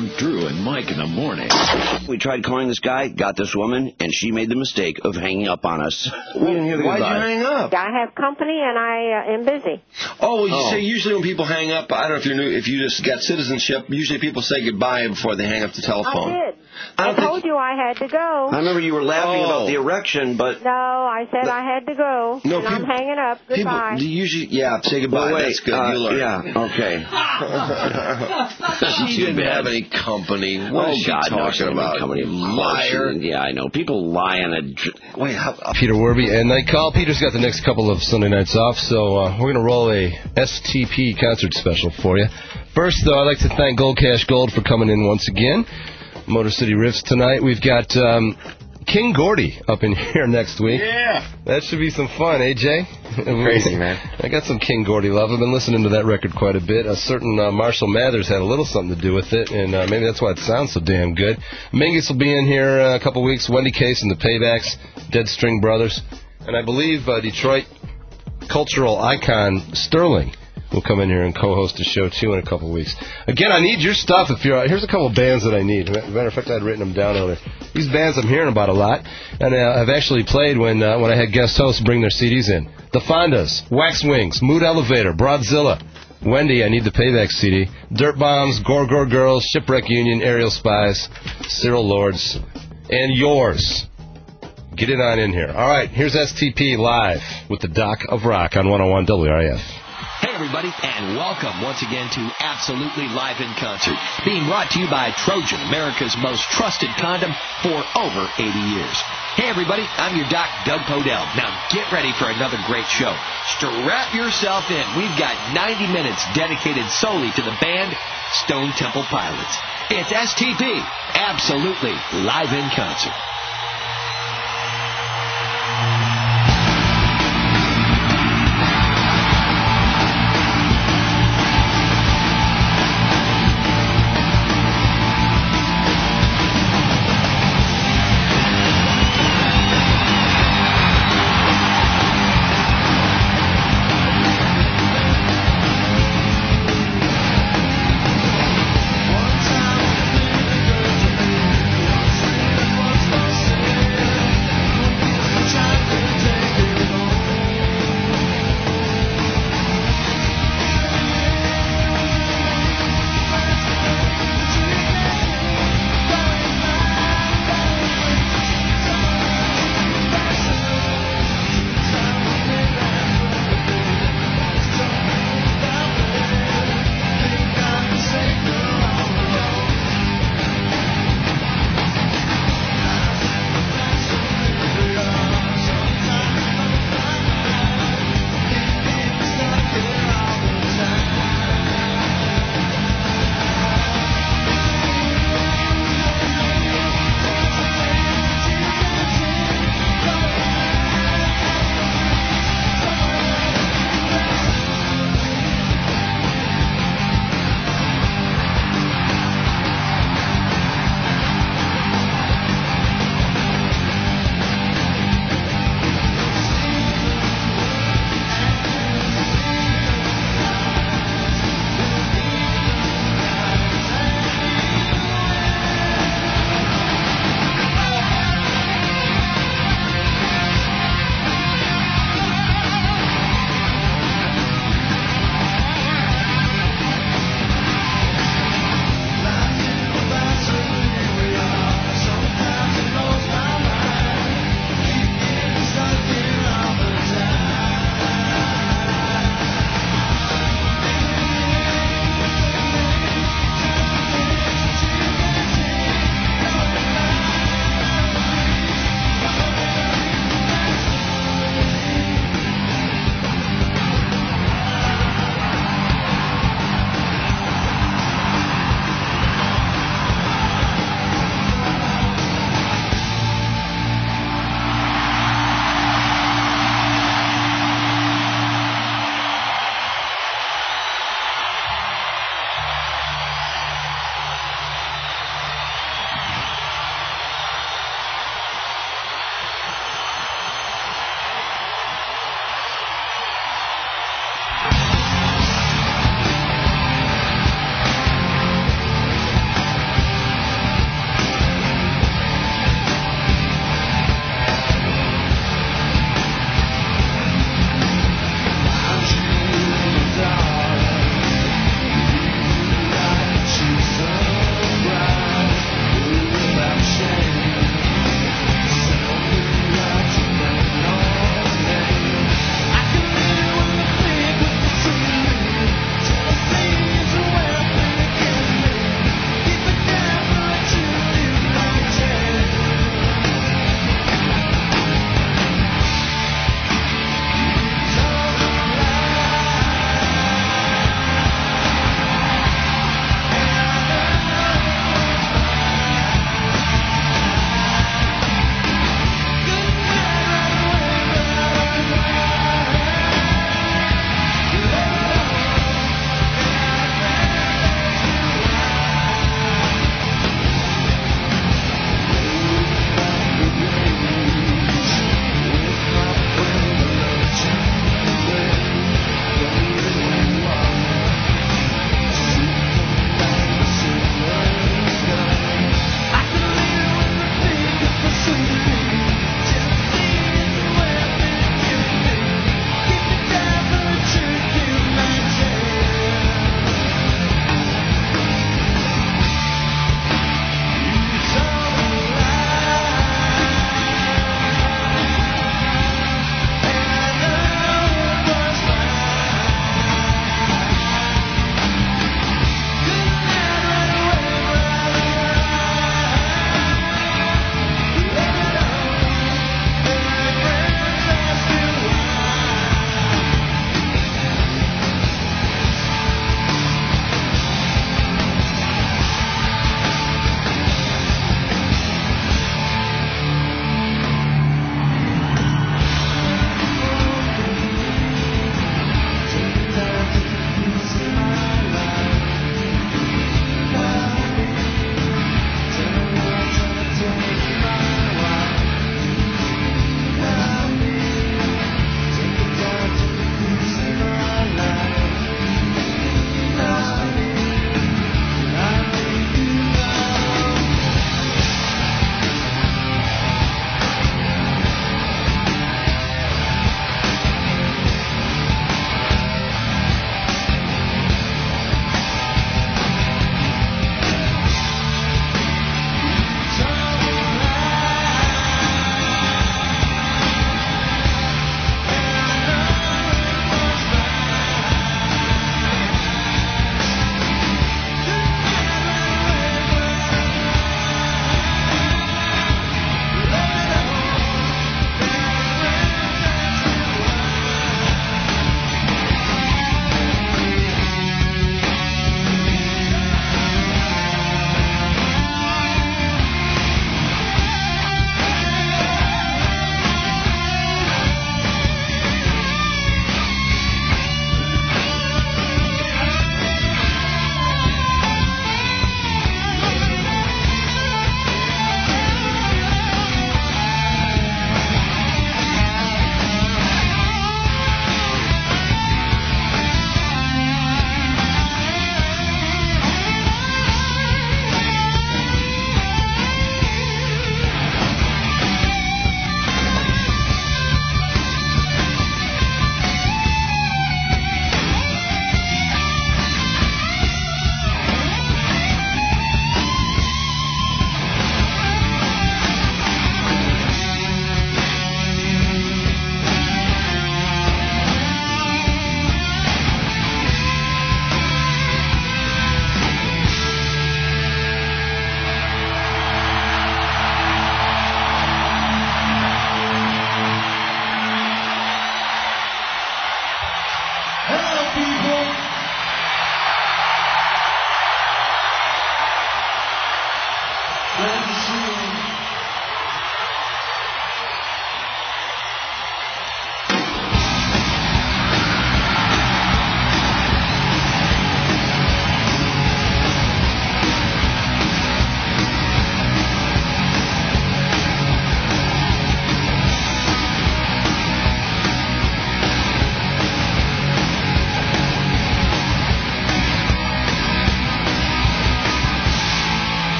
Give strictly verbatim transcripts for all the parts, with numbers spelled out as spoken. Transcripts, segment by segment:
Drew and Mike in the morning. We tried calling this guy, got this woman, and she made the mistake of hanging up on us. We didn't hear the Why'd goodbye. you hang up? I have company and I uh, am busy. Oh, well, you Oh. say usually when people hang up, I don't know if you knew, if you just got citizenship, usually people say goodbye before they hang up the telephone. I did. I I, don't think- told you I had to go. I remember you were laughing Oh. about the erection, but... No, I said I had to go. No, and I'm people- hanging up. Goodbye. People usually, yeah, say goodbye. Well, wait, That's good. uh, you learn. Yeah, okay. She didn't have any company. What oh, is she God, no, talking she didn't about? have company. Of course Liar. she didn't. Yeah, I know. People lie on a... dr- Wait, how... Peter Werby and Night Call. Peter's got the next couple of Sunday nights off, so uh, we're going to roll a S T P concert special for you. First, though, I'd like to thank Gold Cash Gold for coming in once again. Motor City Riffs tonight. We've got um, King Gordy up in here next week. Yeah. That should be some fun, eh, Jay? Crazy, man. I got some King Gordy love. I've been listening to that record quite a bit. A certain uh, Marshall Mathers had a little something to do with it, and uh, maybe that's why it sounds so damn good. Mingus will be in here uh, a couple weeks. Wendy Case and the Paybacks, Dead String Brothers. And I believe uh, Detroit cultural icon Sterling will come in here and co-host a show, too, in a couple weeks. Again, I need your stuff. If you're Here's a couple of bands that I need. Matter of fact, I'd written them down earlier. These bands I'm hearing about a lot, and uh, I've actually played when uh, when I had guest hosts bring their C Ds in. The Fondas, Wax Wings, Mood Elevator, Broadzilla, Wendy, I Need the Payback C D, Dirt Bombs, Gore Gore Girls, Shipwreck Union, Aerial Spies, Cyril Lords, and yours. Get it on in here. All right, here's S T P live with the Doc of Rock on one oh one W R A F. Hey, everybody, and welcome once again to Absolutely Live in Concert, being brought to you by Trojan, America's most trusted condom for over eighty years. Hey, everybody, I'm your doc, Doug Podell. Now, get ready for another great show. Strap yourself in. We've got ninety minutes dedicated solely to the band Stone Temple Pilots. It's S T P, Absolutely Live in Concert. One time,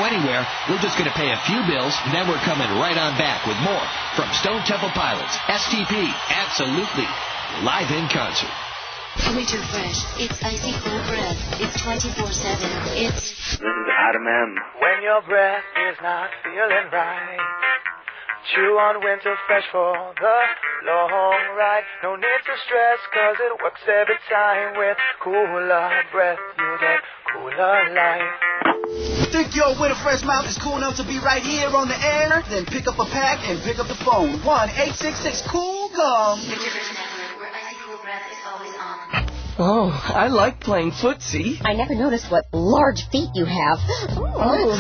anywhere. We're just going to pay a few bills, and then we're coming right on back with more from Stone Temple Pilots. S T P, absolutely live in concert. Winter Fresh. It's icy cold breath. It's twenty-four seven. It's... This is Adam M. When your breath is not feeling right, chew on Winter Fresh for the long ride. No need to stress, cause it works every time. With cooler breath, you get cooler life. Think your Winter Fresh mouth is cool enough to be right here on the air? Then pick up a pack and pick up the phone. one eight six six cool gum. Winter Fresh Network, where icy cool breath is always on. Oh, I like playing footsie. I never noticed what large feet you have. Oh.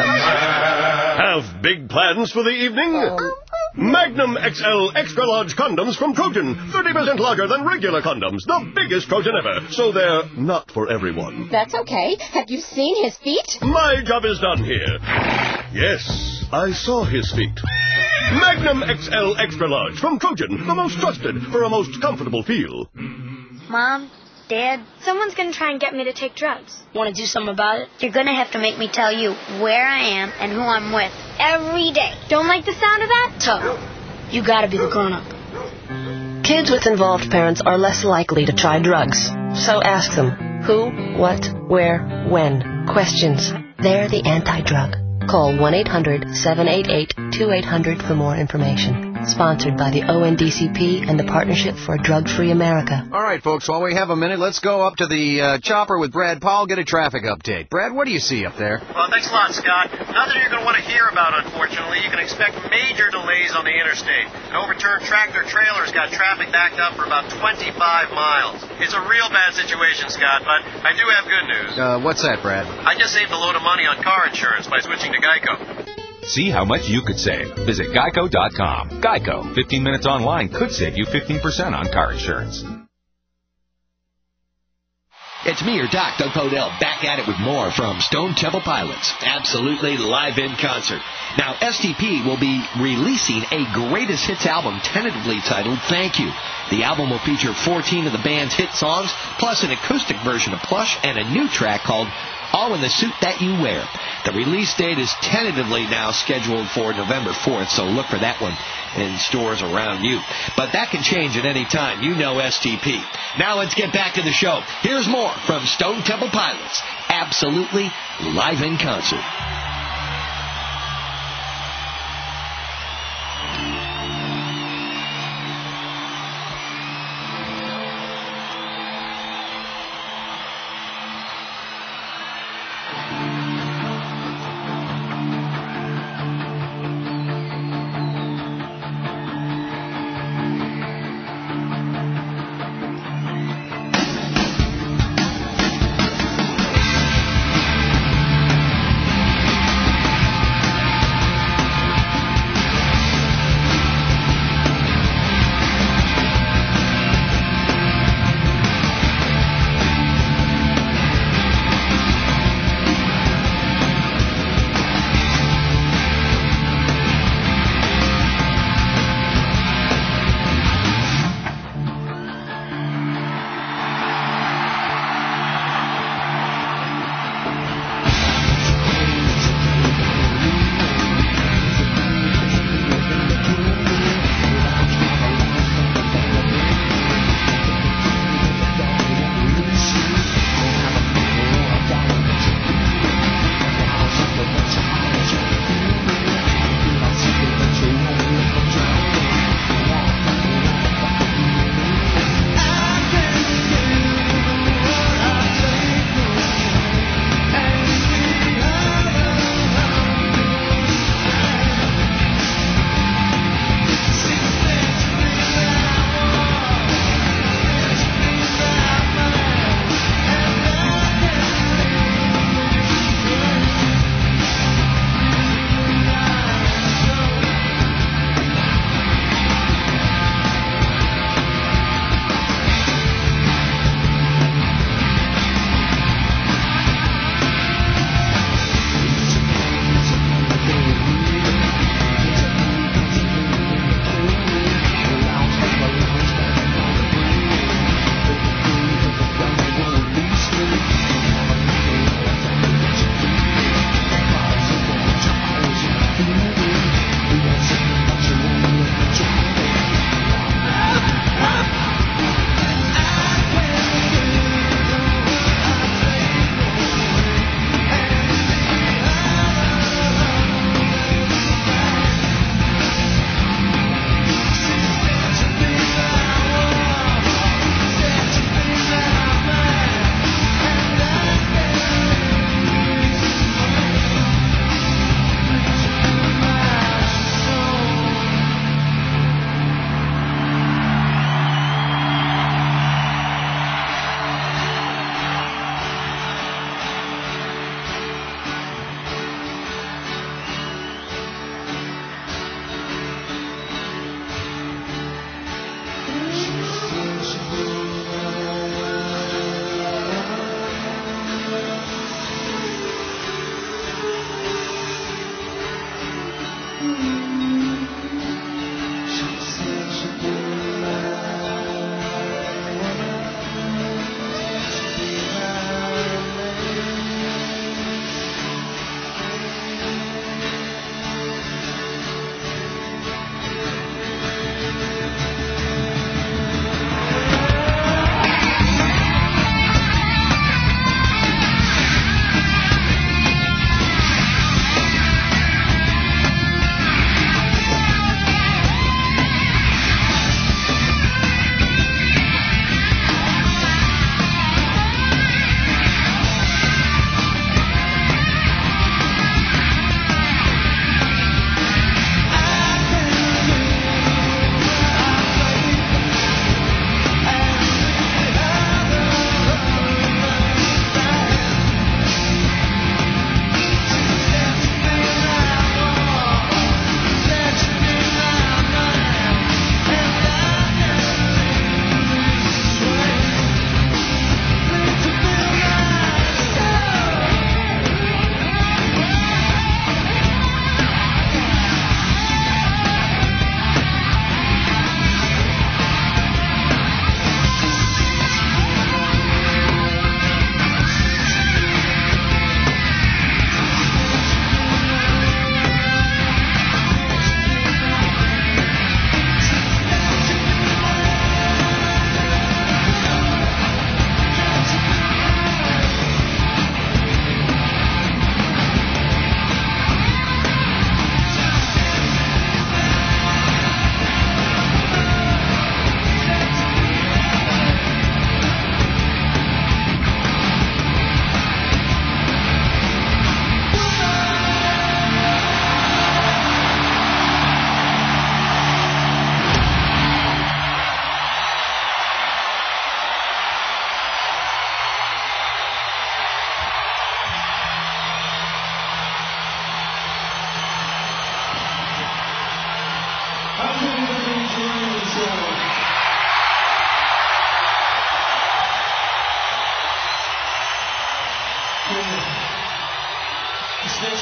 Have big plans for the evening? Um, Magnum X L Extra Large Condoms from Trojan. thirty percent larger than regular condoms. The biggest Trojan ever. So they're not for everyone. That's okay. Have you seen his feet? My job is done here. Yes, I saw his feet. Magnum X L Extra Large from Trojan. The most trusted for a most comfortable feel. Mom, Dad, someone's going to try and get me to take drugs. Want to do something about it? You're going to have to make me tell you where I am and who I'm with every day. Don't like the sound of that? Tough. You got to be the grown-up. Kids with involved parents are less likely to try drugs. So ask them who, what, where, when. Questions. They're the anti-drug. Call one eight hundred seven eight eight two eight hundred for more information. Sponsored by the O N D C P and the Partnership for a Drug-Free America. All right, folks, while we have a minute, let's go up to the uh, chopper with Brad Powell, get a traffic update. Brad, what do you see up there? Well, thanks a lot, Scott. Nothing you're going to want to hear about, unfortunately. You can expect major delays on the interstate. An overturned tractor-trailer's got traffic backed up for about twenty-five miles. It's a real bad situation, Scott, but I do have good news. Uh, what's that, Brad? I just saved a load of money on car insurance by switching to Geico. See how much you could save. Visit geico dot com. Geico. fifteen minutes online could save you fifteen percent on car insurance. It's me, your doc, Doug Podell, back at it with more from Stone Temple Pilots. Absolutely live in concert. Now, S T P will be releasing a greatest hits album tentatively titled Thank You. The album will feature fourteen of the band's hit songs, plus an acoustic version of Plush and a new track called All in the Suit That You Wear. The release date is tentatively now scheduled for November fourth, so look for that one in stores around you. But that can change at any time. You know S T P. Now let's get back to the show. Here's more from Stone Temple Pilots. Absolutely live in concert.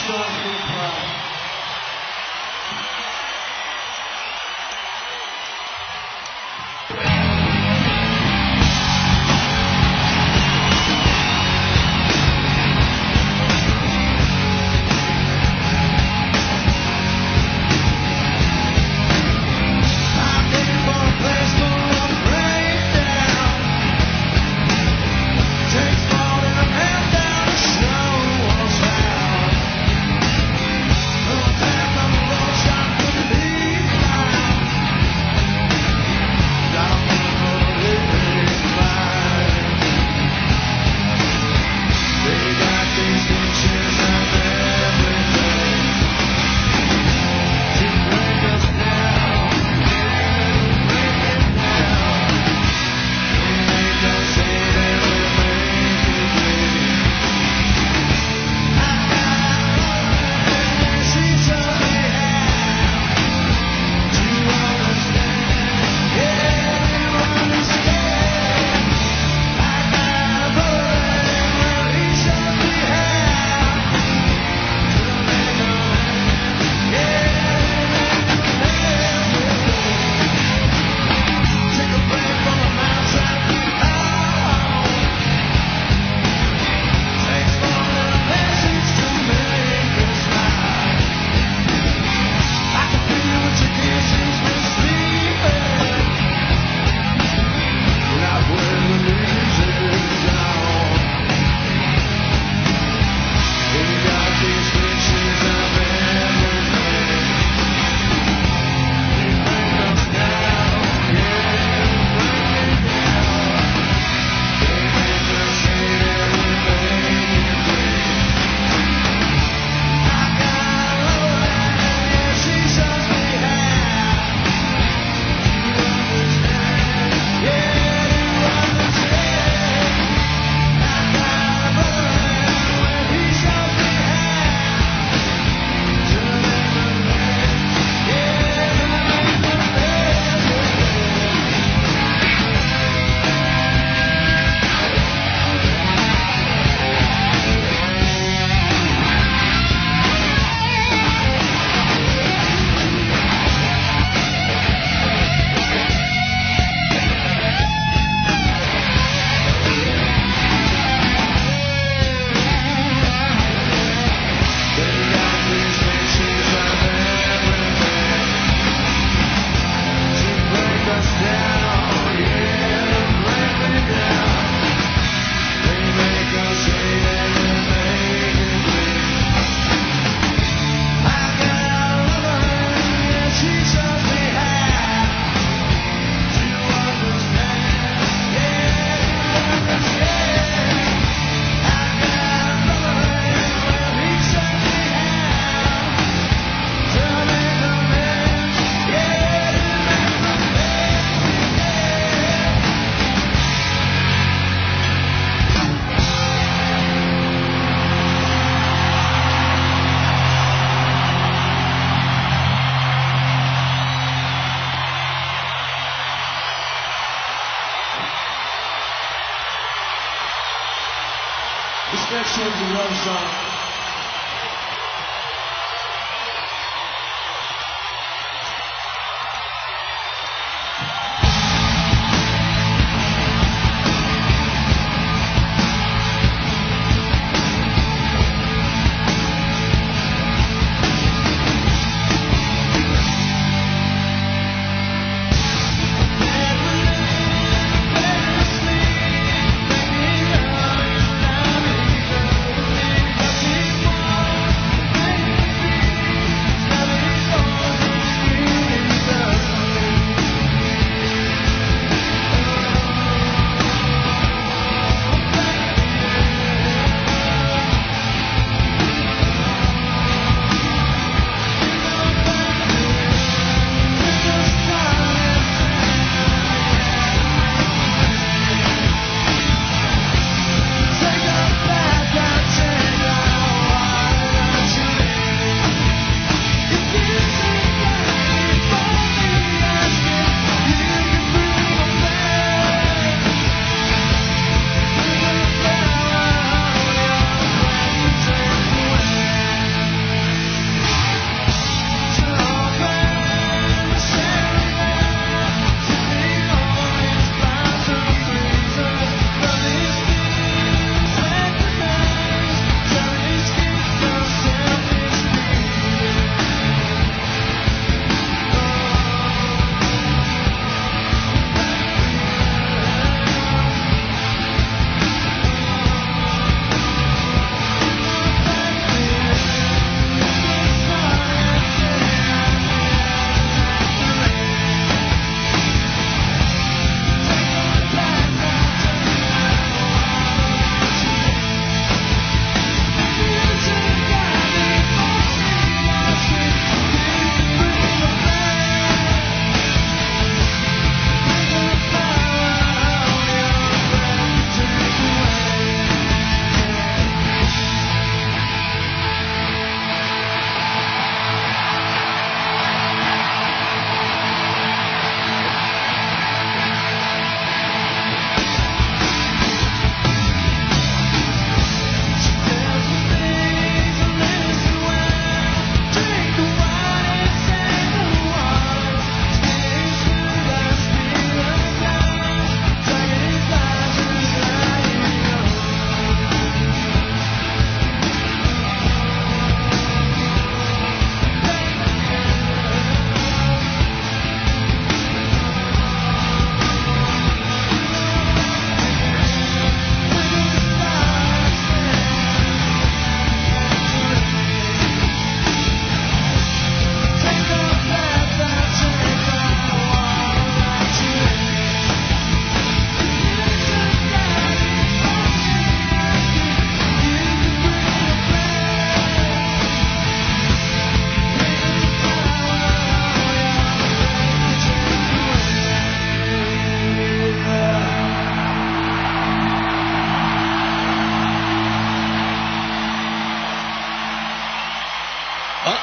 This next one's a love song.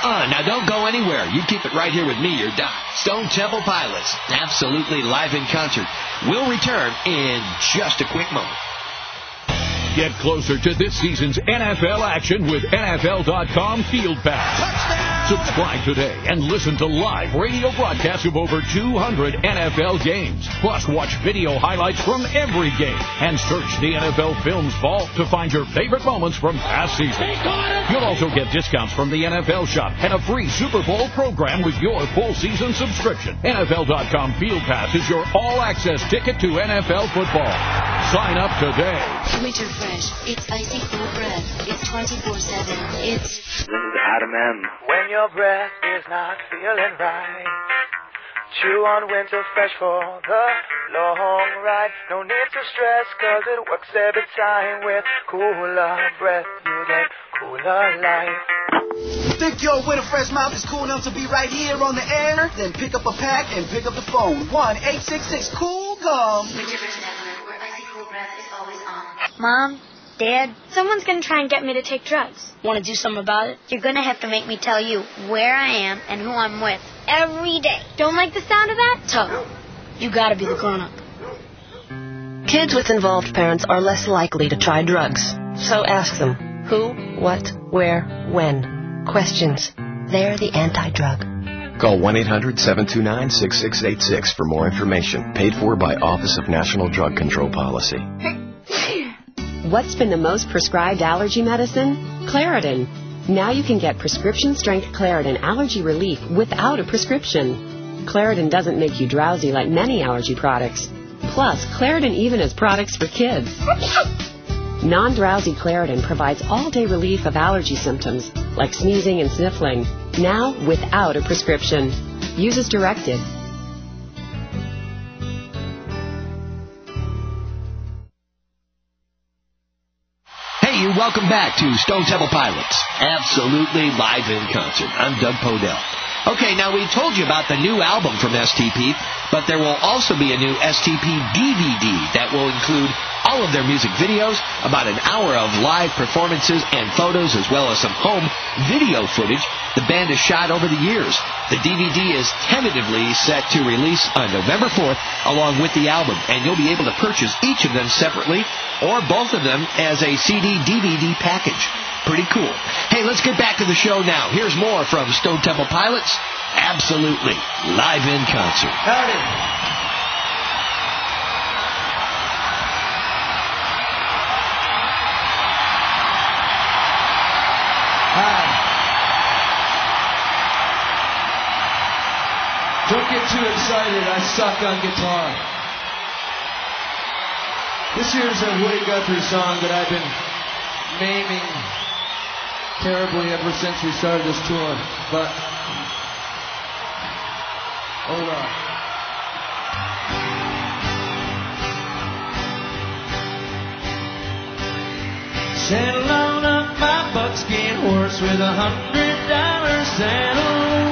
Uh-uh. Now don't go anywhere. You keep it right here with me, your doc. Stone Temple Pilots, absolutely live in concert. We'll return in just a quick moment. Get closer to this season's N F L action with N F L dot com Field Pass. Subscribe today and listen to live radio broadcasts of over two hundred N F L games. Plus, watch video highlights from every game and search the N F L Films Vault to find your favorite moments from past seasons. You'll also get discounts from the N F L Shop and a free Super Bowl program with your full season subscription. N F L dot com Field Pass is your all-access ticket to N F L football. Sign up today. Winter Fresh. It's icy cold breath. It's twenty-four seven. It's... This is Adam M. When your breath is not feeling right, chew on Winter Fresh for the long ride. No need to stress, cause it works every time. With cooler breath, you get cooler life. Think your Winter Fresh mouth is cool enough to be right here on the air? Then pick up a pack and pick up the phone. one eight six six cool gum. Winter Fresh Network, where icy cold breath is always on. Mom, Dad, someone's going to try and get me to take drugs. Want to do something about it? You're going to have to make me tell you where I am and who I'm with every day. Don't like the sound of that? Tough. You got to be the grown-up. Kids with involved parents are less likely to try drugs. So ask them who, what, where, when. Questions. They're the anti-drug. Call one eight hundred seven two nine six six eight six for more information. Paid for by Office of National Drug Control Policy. What's been the most prescribed allergy medicine? Claritin. Now you can get prescription-strength Claritin allergy relief without a prescription. Claritin doesn't make you drowsy like many allergy products. Plus, Claritin even has products for kids. Non-drowsy Claritin provides all-day relief of allergy symptoms, like sneezing and sniffling, now without a prescription. Use as directed. Hey, you, welcome back to Stone Temple Pilots, absolutely live in concert. I'm Doug Podell. Okay, now we told you about the new album from S T P, but there will also be a new S T P D V D that will include all of their music videos, about an hour of live performances and photos, as well as some home video footage the band has shot over the years. The D V D is tentatively set to release on November fourth along with the album, and you'll be able to purchase each of them separately or both of them as a C D D V D package. Pretty cool. Hey, let's get back to the show now. Here's more from Stone Temple Pilots, absolutely live in concert. Howdy. Hi. Don't get too excited. I suck on guitar. This here's a Woody Guthrie song that I've been maiming terribly ever since we started this tour, but hold on. Saddle on up my buckskin horse with a hundred dollar saddle.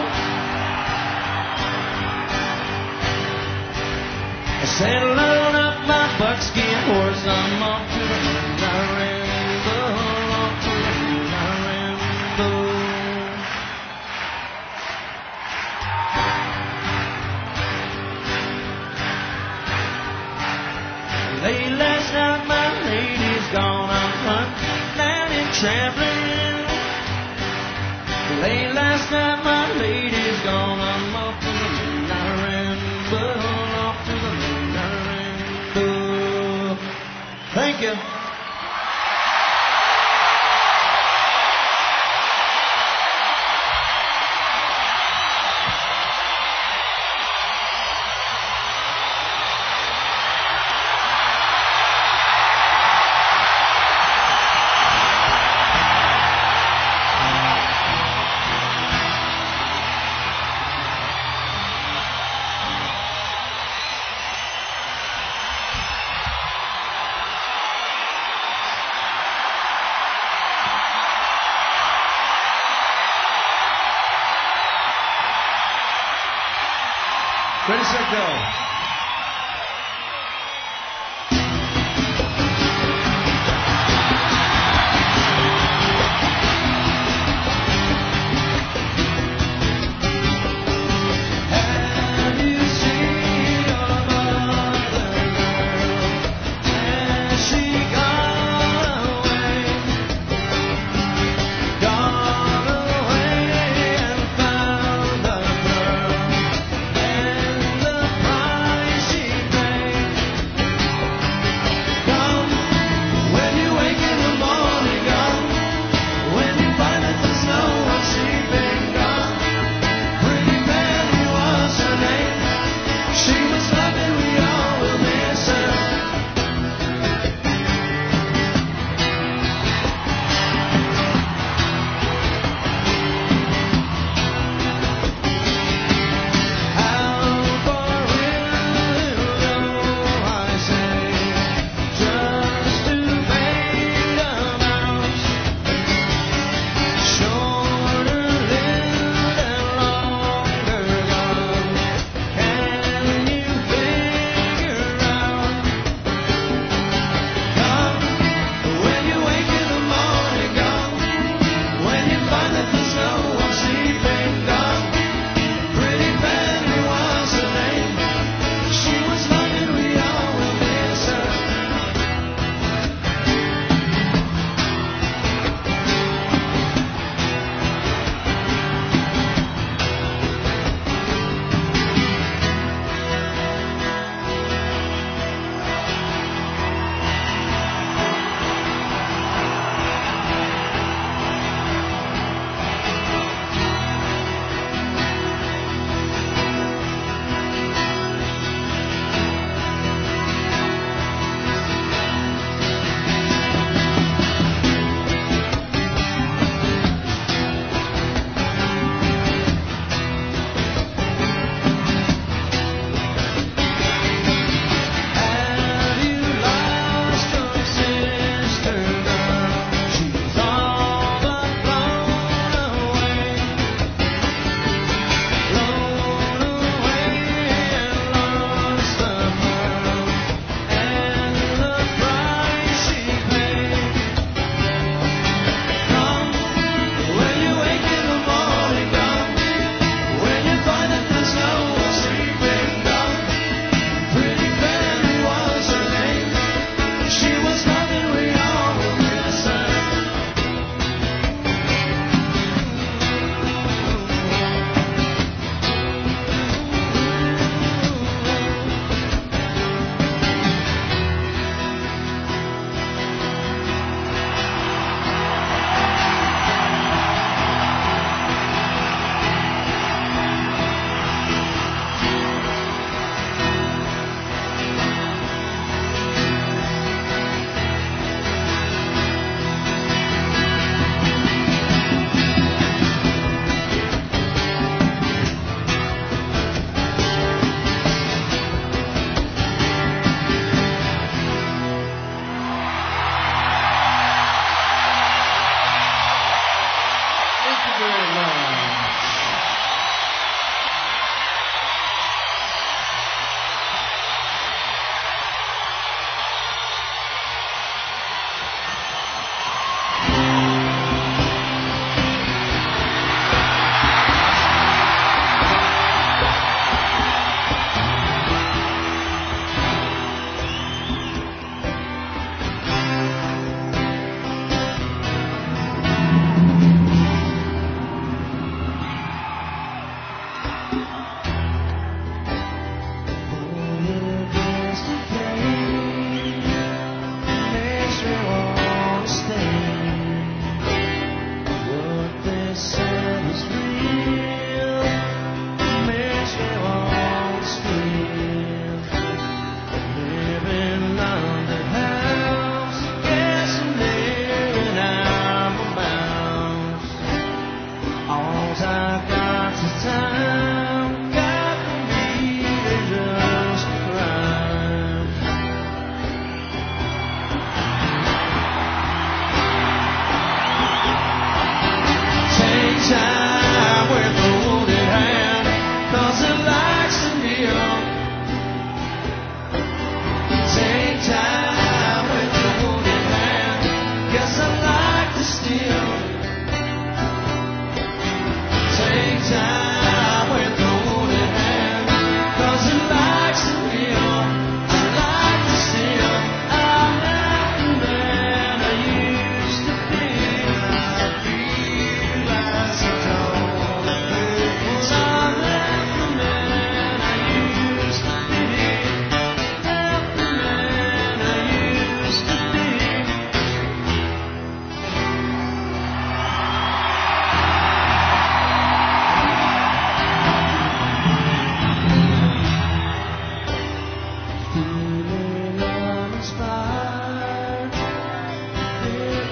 Saddle on up my buckskin horse, I'm off to the moon, I ramble, off to the moon, I ramble. Late last night my lady's gone, I'm hunting down and traveling. Late last night my lady's gone, I'm off to the moon, I ramble, off to the moon, I ramble. Thank you. Ready, set, go.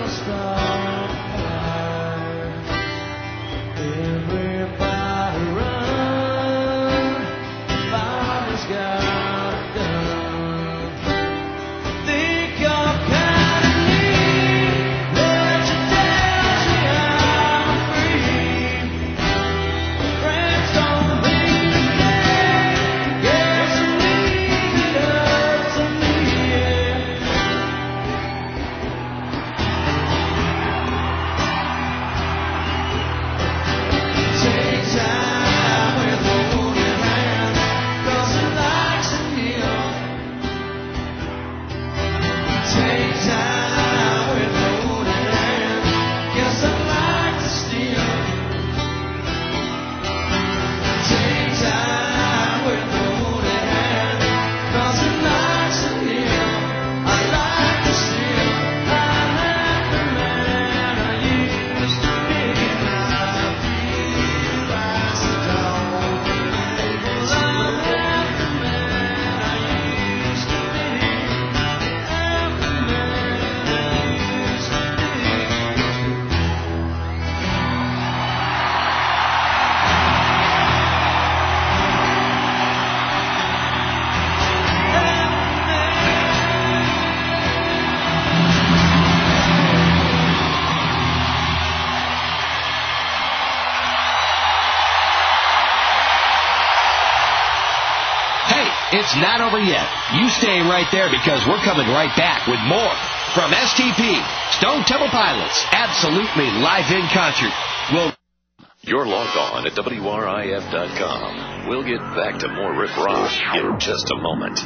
It's not over yet. You stay right there because we're coming right back with more from S T P, Stone Temple Pilots, absolutely live in concert. We'll You're logged on at W R I F dot com. We'll get back to more Riff Rock in just a moment.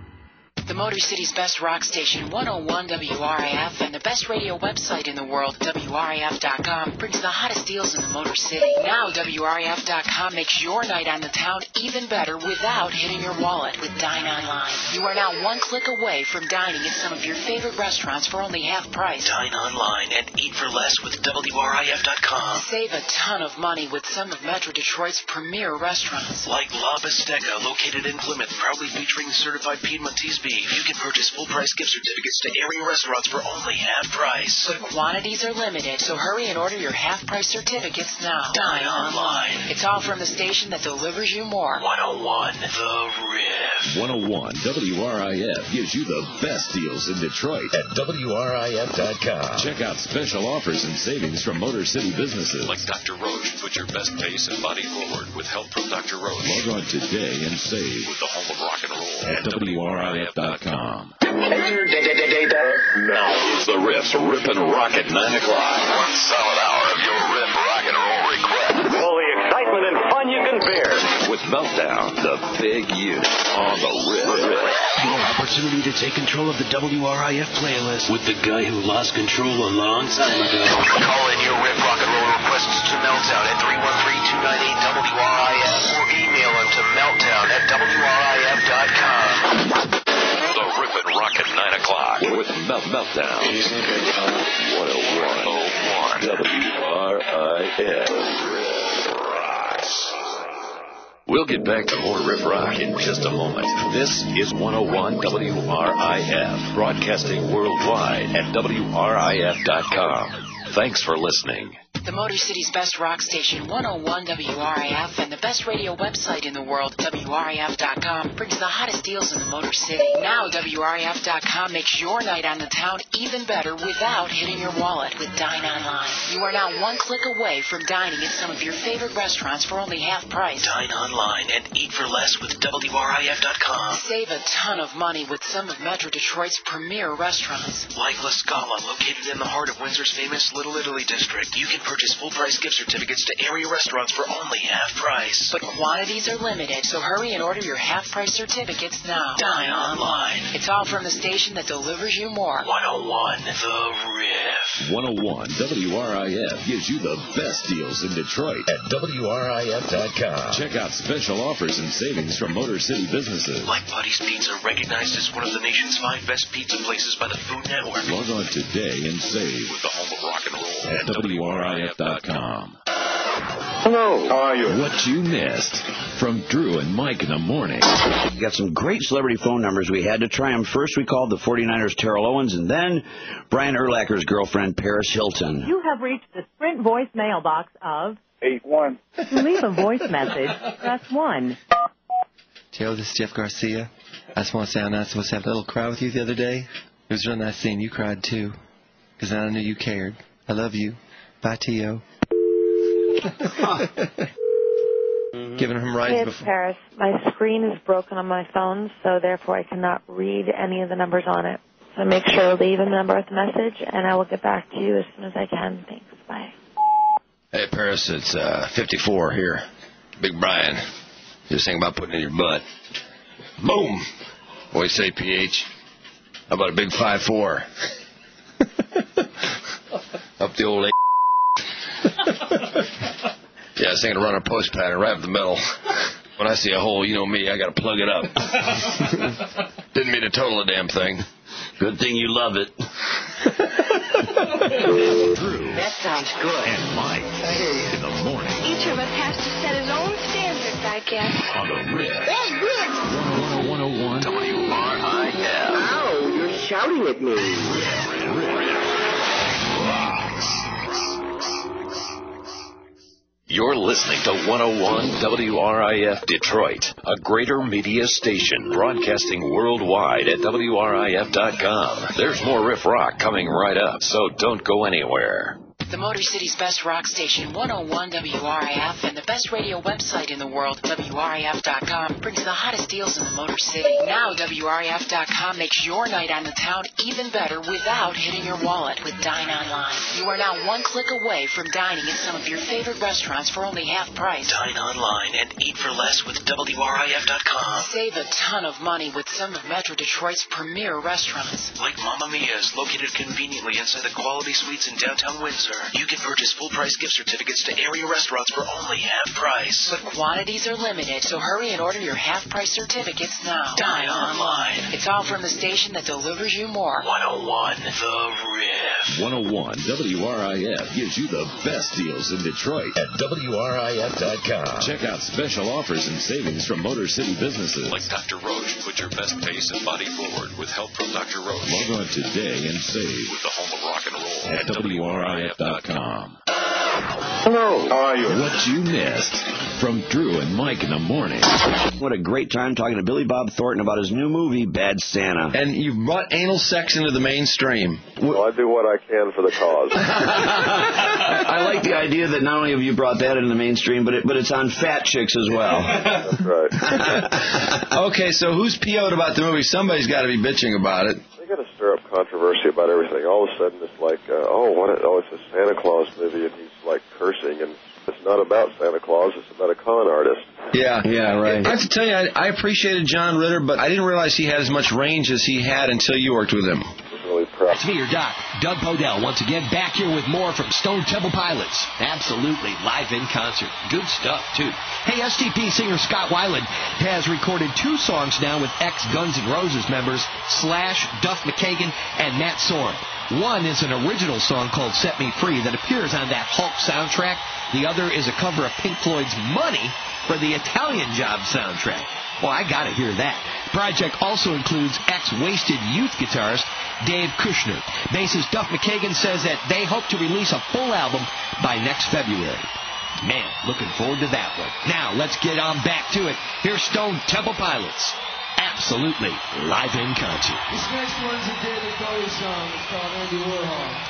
The Motor City's best rock station, one oh one W R I F, and the best radio website in the world, W R I F dot com, brings the hottest deals in the Motor City. Now, W R I F dot com makes your night on the town even better without hitting your wallet with Dine Online. You are now one click away from dining at some of your favorite restaurants for only half price. Dine online and eat for less with W R I F dot com. Save a ton of money with some of Metro Detroit's premier restaurants. Like La Bisteca, located in Plymouth, proudly featuring certified Piedmontese beef. You can purchase full-price gift certificates to area restaurants for only half price. But quantities are limited, so hurry and order your half-price certificates now. Dine online. It's all from the station that delivers you more. one oh one The Riff. one oh one W R I F gives you the best deals in Detroit at W R I F dot com. Check out special offers and savings from Motor City businesses. Like Doctor Roach, put your best pace and body forward with help from Doctor Roach. Log on today and save with the home of rock and roll at W R I F dot com. Enter data now. Is the Riff's Rippin' Rock at nine o'clock. One solid hour of your Riff Rock and Roll request. All the excitement and fun you can bear. With Meltdown, the big unit on the Riff. Your opportunity to take control of the W R I F playlist with the guy who lost control a long time ago. Call in your Riff Rock and Roll requests to Meltdown at three one three, two nine eight, W R I F or email them to meltdown at W R I F dot com. The Rippin' Rock at nine o'clock with Melt Meltdown. one oh one W R I F. Rocks. We'll get back to more Riff Rock in just a moment. This is one oh one W R I F, broadcasting worldwide at W R I F dot com. Thanks for listening. The Motor City's best rock station, one oh one W R I F, and the best radio website in the world, W R I F dot com, brings the hottest deals in the Motor City. Now, W R I F dot com makes your night on the town even better without hitting your wallet with Dine Online. You are now one click away from dining at some of your favorite restaurants for only half price. Dine online and eat for less with W R I F dot com. Save a ton of money with some of Metro Detroit's premier restaurants. Like La Scala, located in the heart of Windsor's famous Little Italy district. You can purchase full-price gift certificates to area restaurants for only half price. But quantities are limited, so hurry and order your half-price certificates now. Dine online. It's all from the station that delivers you more. one oh one The Riff. one oh one W R I F gives you the best deals in Detroit at W R I F dot com. Check out special offers and savings from Motor City businesses. Like Buddy's Pizza, recognized as one of the nation's five best pizza places by the Food Network. Log on today and save with the home of rock and roll at W R I F dot com. Hello. How are you? What you missed from Drew and Mike in the morning. We got some great celebrity phone numbers. We had to try them. First, we called the forty-niners' Terrell Owens, and then Brian Urlacher's girlfriend, Paris Hilton. You have reached the Sprint voice mailbox of eight one. To leave a voice message, press one. Joe, this is Jeff Garcia. I just want to say I'm not supposed to have a little cry with you the other day. It was real nice seeing you cried, too, because I knew you cared. I love you. Bye, T O Giving him rides Hey, it's before. Paris. My screen is broken on my phone, so therefore I cannot read any of the numbers on it. So make sure to leave a number with a message, and I will get back to you as soon as I can. Thanks. Bye. Hey, Paris, it's uh, fifty-four here. Big Brian. Just think about putting it in your butt. Boom! What do you say, P H? How about a big five four? Up the old A. Yeah, I was thinking to run a post pattern right up the middle. When I see a hole, you know me, I got to plug it up. Didn't mean to total the damn thing. Good thing you love it. Drew. That sounds good. And Mike in the morning Each of us has to set his own standards, I guess. on the Riff. That's good. one oh one W R I F. Ow, you're shouting at me. You're listening to one oh one W R I F Detroit, a greater media station broadcasting worldwide at W R I F dot com. There's more Riff Rock coming right up, so don't go anywhere. The Motor City's best rock station, one oh one W R I F, and the best radio website in the world, W R I F dot com, brings the hottest deals in the Motor City. Now, W R I F dot com makes your night on the town even better without hitting your wallet with Dine Online. You are now one click away from dining at some of your favorite restaurants for only half price. Dine online and eat for less with W R I F dot com. Save a ton of money with some of Metro Detroit's premier restaurants. Like Mamma Mia's, located conveniently inside the Quality Suites in downtown Windsor. You can purchase full-price gift certificates to area restaurants for only half price. But quantities are limited, so hurry and order your half-price certificates now. Dine online. It's all from the station that delivers you more. one oh one The Riff. one oh one W R I F gives you the best deals in Detroit at W R I F dot com. Check out special offers and savings from Motor City businesses. Like Doctor Roche, put your best face and body forward with help from Doctor Roche. Log on today and save With the home of rock and roll at W R I F dot com. Hello. How are you? What you missed from Drew and Mike in the morning. What a great time talking to Billy Bob Thornton about his new movie, Bad Santa. And you brought anal sex into the mainstream. Well, I do what I can for the cause. I like the idea that not only have you brought that into the mainstream, but it, but it's on fat chicks as well. That's right. Okay, so who's P O'd about the movie? Somebody's got to be bitching about it. They got to stir up controversy about everything. All of a sudden, it's like, uh, oh, what? A, oh, it's a Santa Claus movie, and he's like cursing, and it's not about Santa Claus. It's about a con artist. Yeah, yeah, right. I have to tell you, I, I appreciated John Ritter, but I didn't realize he had as much range as he had until you worked with him. Really proud. It's me, your doc, Doug Podell, once again back here with more from Stone Temple Pilots. Absolutely live in concert. Good stuff, too. Hey, S T P singer Scott Weiland has recorded two songs now with ex-Guns N' Roses members Slash, Duff McKagan, and Matt Sorum. One is an original song called Set Me Free that appears on that Hulk soundtrack. The other is a cover of Pink Floyd's Money for the Italian Job soundtrack. Well, I gotta hear that. The project also includes ex-Wasted Youth guitarist Dave Kushner. Bassist Duff McKagan says that they hope to release a full album by next February. Man, looking forward to that one. Now, let's get on back to it. Here's Stone Temple Pilots. Absolutely live in concert. This next one's a David Bowie song. It's called Andy Warhol.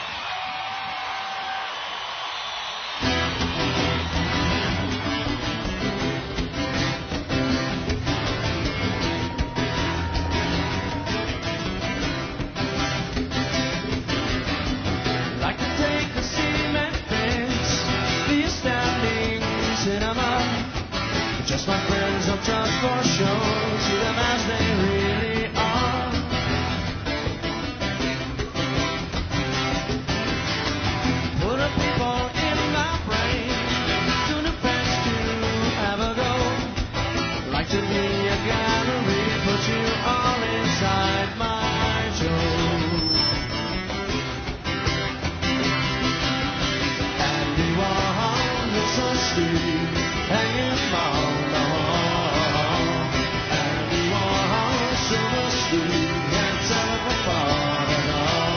Just my friends of transport show, see them as they really are. hanging on the wall. Andy Warhol, Silver Street, can't tell them apart at all.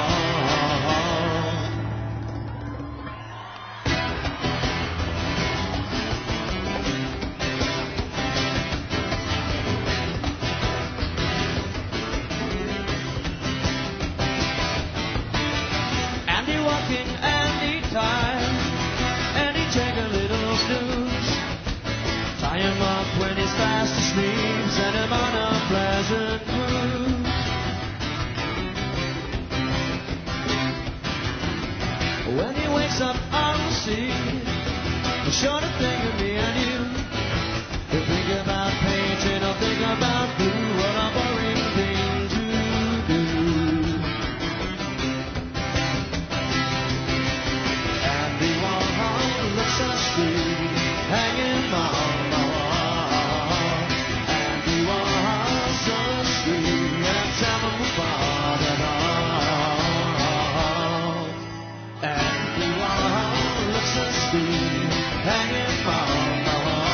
Andy walking, Andy tired, Andy take a little snooze. Tie him up when he's fast asleep, send him on a pleasant cruise. When he wakes up on the sea, he's sure to think of me and you. He'll think about painting or think about blue, what a boring thing to do. Andy Warhol looks so sweet, hanging on the wall. Andy Warhol, so sweet, and tell them apart at all. Andy Warhol looks so sweet, hanging on the wall.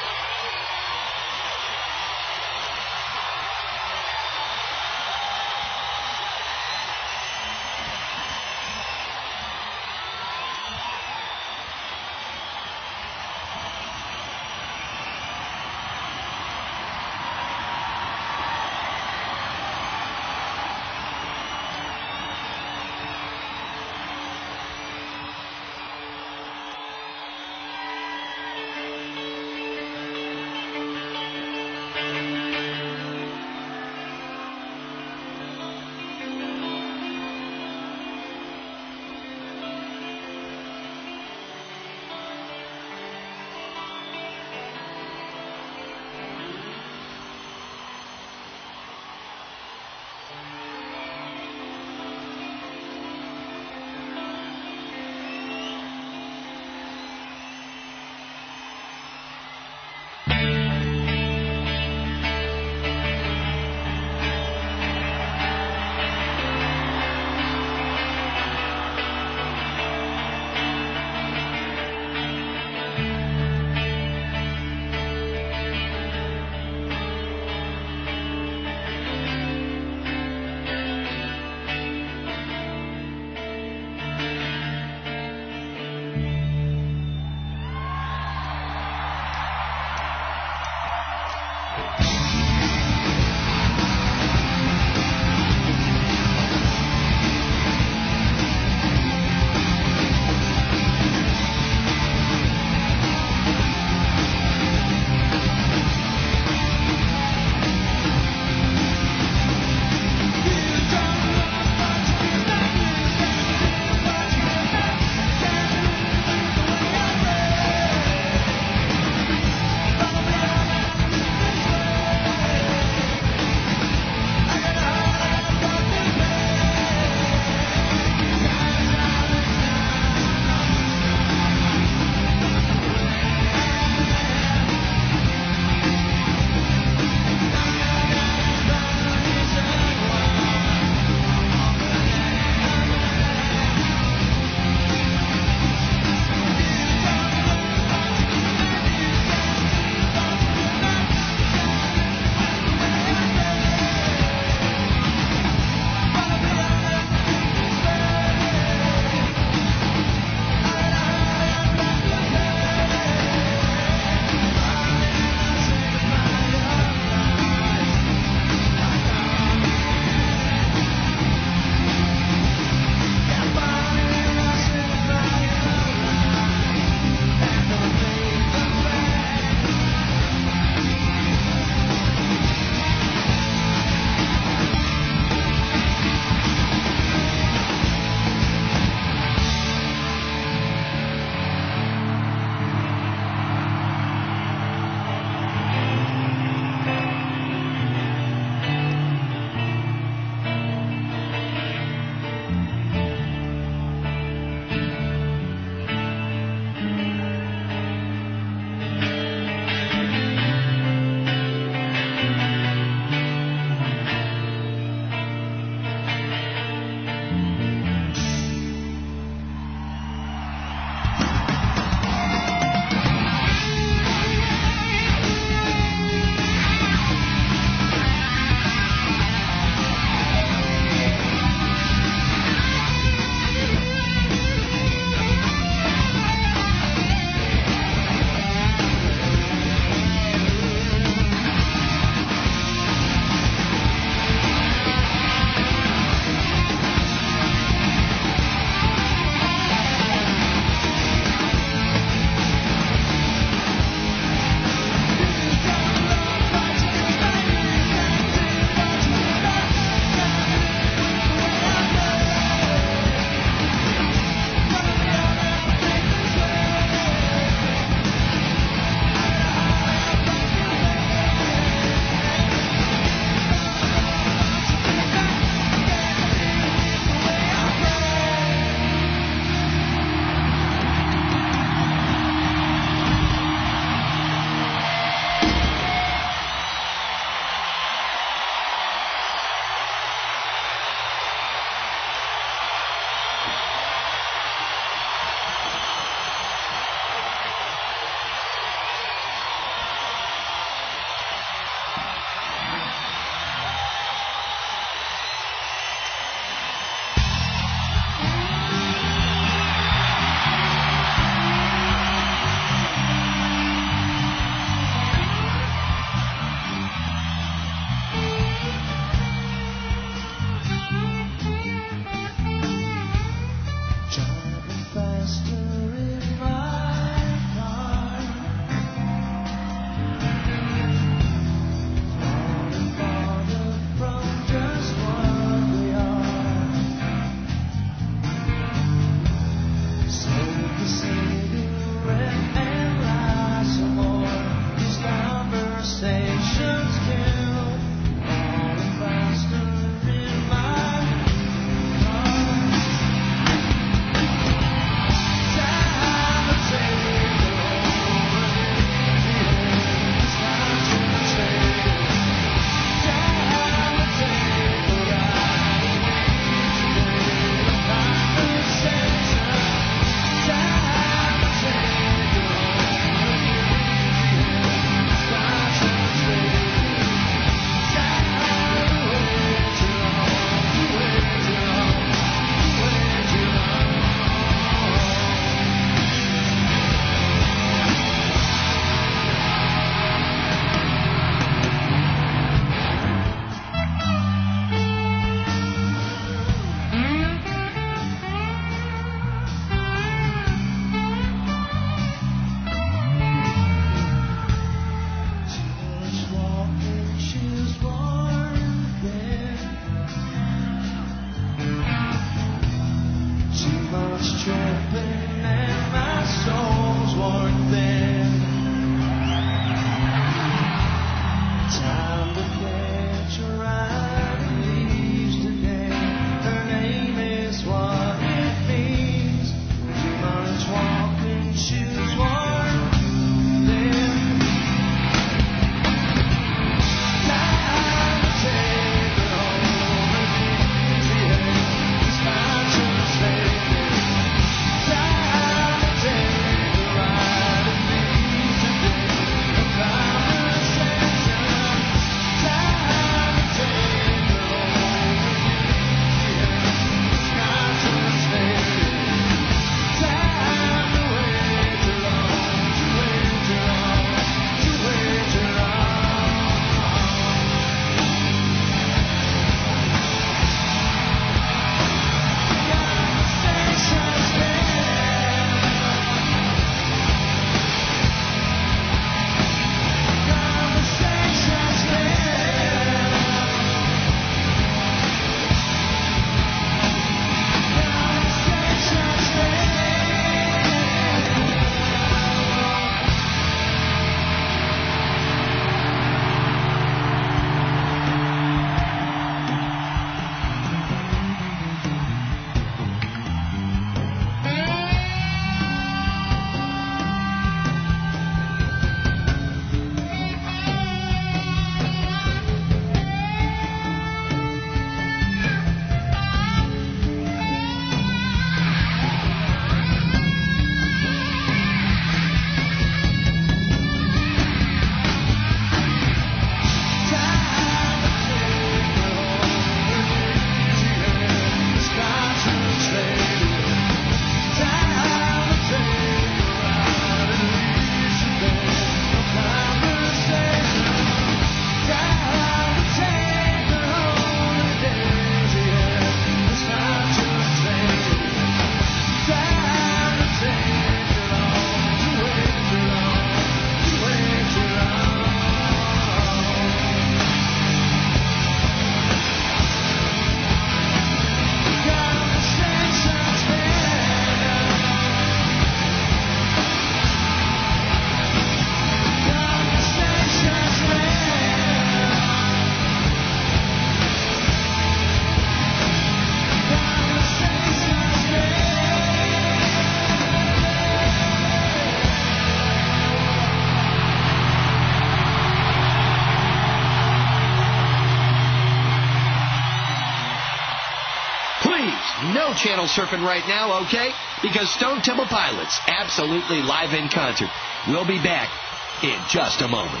No channel surfing right now, okay? Because Stone Temple Pilots, absolutely live in concert. We'll be back in just a moment.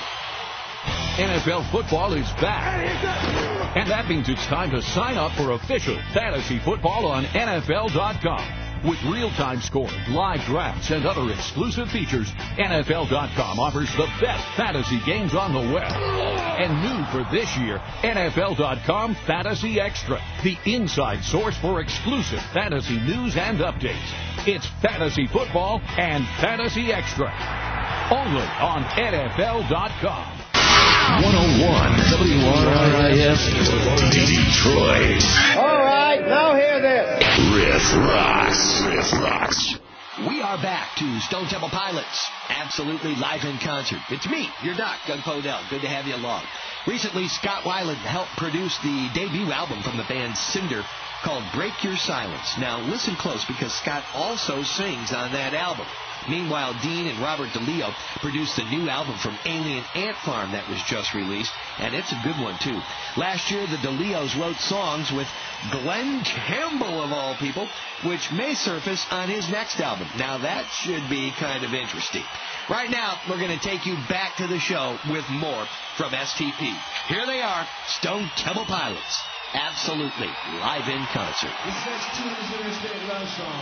N F L football is back. And that means it's time to sign up for official fantasy football on N F L dot com. With real-time scoring, live drafts, and other exclusive features, N F L dot com offers the best fantasy games on the web. And new for this year, N F L dot com Fantasy Extra, the inside source for exclusive fantasy news and updates. It's Fantasy Football and Fantasy Extra. Only on N F L dot com. one oh one W R I F Detroit. All right, now hear this. Riff Rocks. Riff Rocks. We are back to Stone Temple Pilots, absolutely live in concert. It's me, your doc, Doug Podell. Good to have you along. Recently, Scott Weiland helped produce the debut album from the band Cinder called Break Your Silence. Now, listen close because Scott also sings on that album. Meanwhile, Dean and Robert DeLeo produced the new album from Alien Ant Farm that was just released, and it's a good one, too. Last year, the DeLeos wrote songs with Glenn Campbell, of all people, which may surface on his next album. Now, that should be kind of interesting. Right now, we're going to take you back to the show with more from S T P. Here they are, Stone Temple Pilots. Absolutely live in concert. This next tune is an Interstate Love song.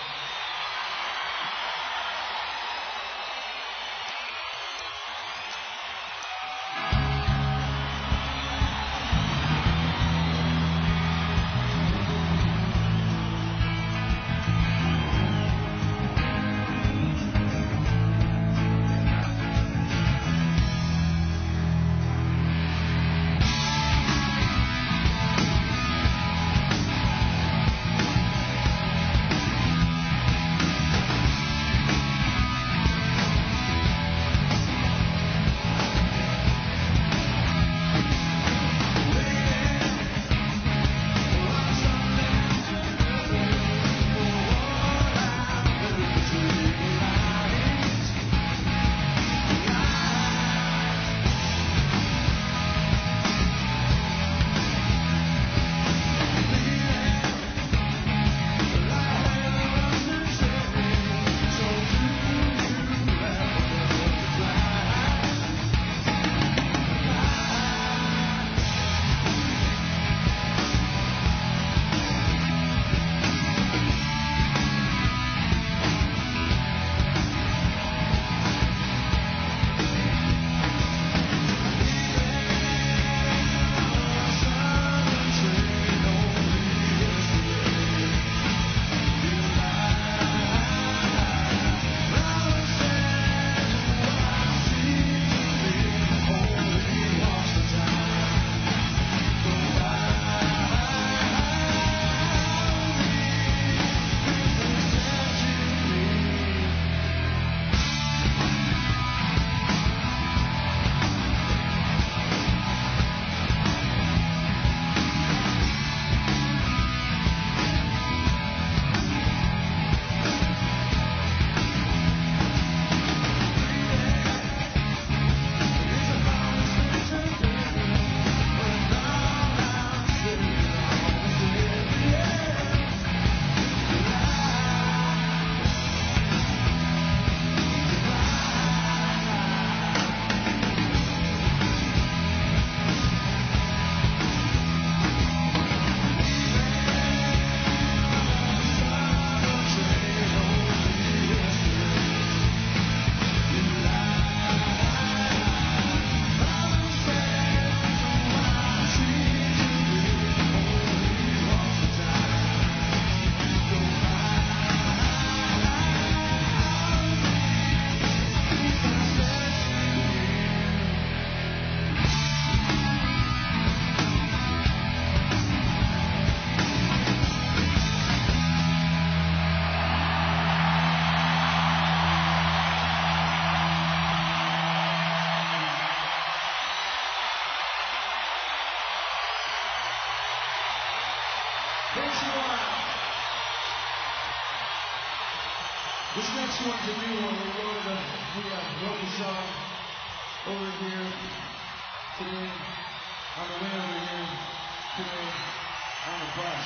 This next one's a new one. We wrote, it, we uh, wrote the song over here today, on the way over here today, on the bus.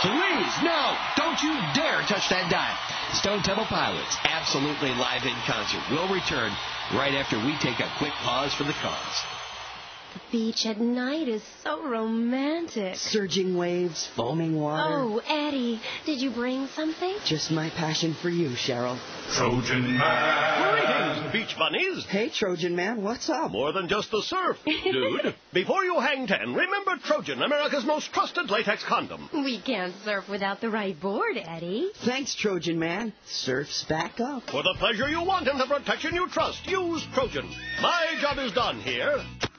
Please, no, don't you dare touch that dial. Stone Temple Pilots, absolutely live in concert. We'll return right after we take a quick pause for the cause. The beach at night is so romantic. Surging waves, foaming water. Oh, Eddie, did you bring something? Just my passion for you, Cheryl. Trojan Man. Greetings, beach bunnies. Hey, Trojan Man, what's up? More than just the surf, dude. Before you hang ten, remember Trojan, America's most trusted latex condom. We can't surf without the right board, Eddie. Thanks, Trojan Man. Surf's back up. For the pleasure you want and the protection you trust, use Trojan. My job is done here.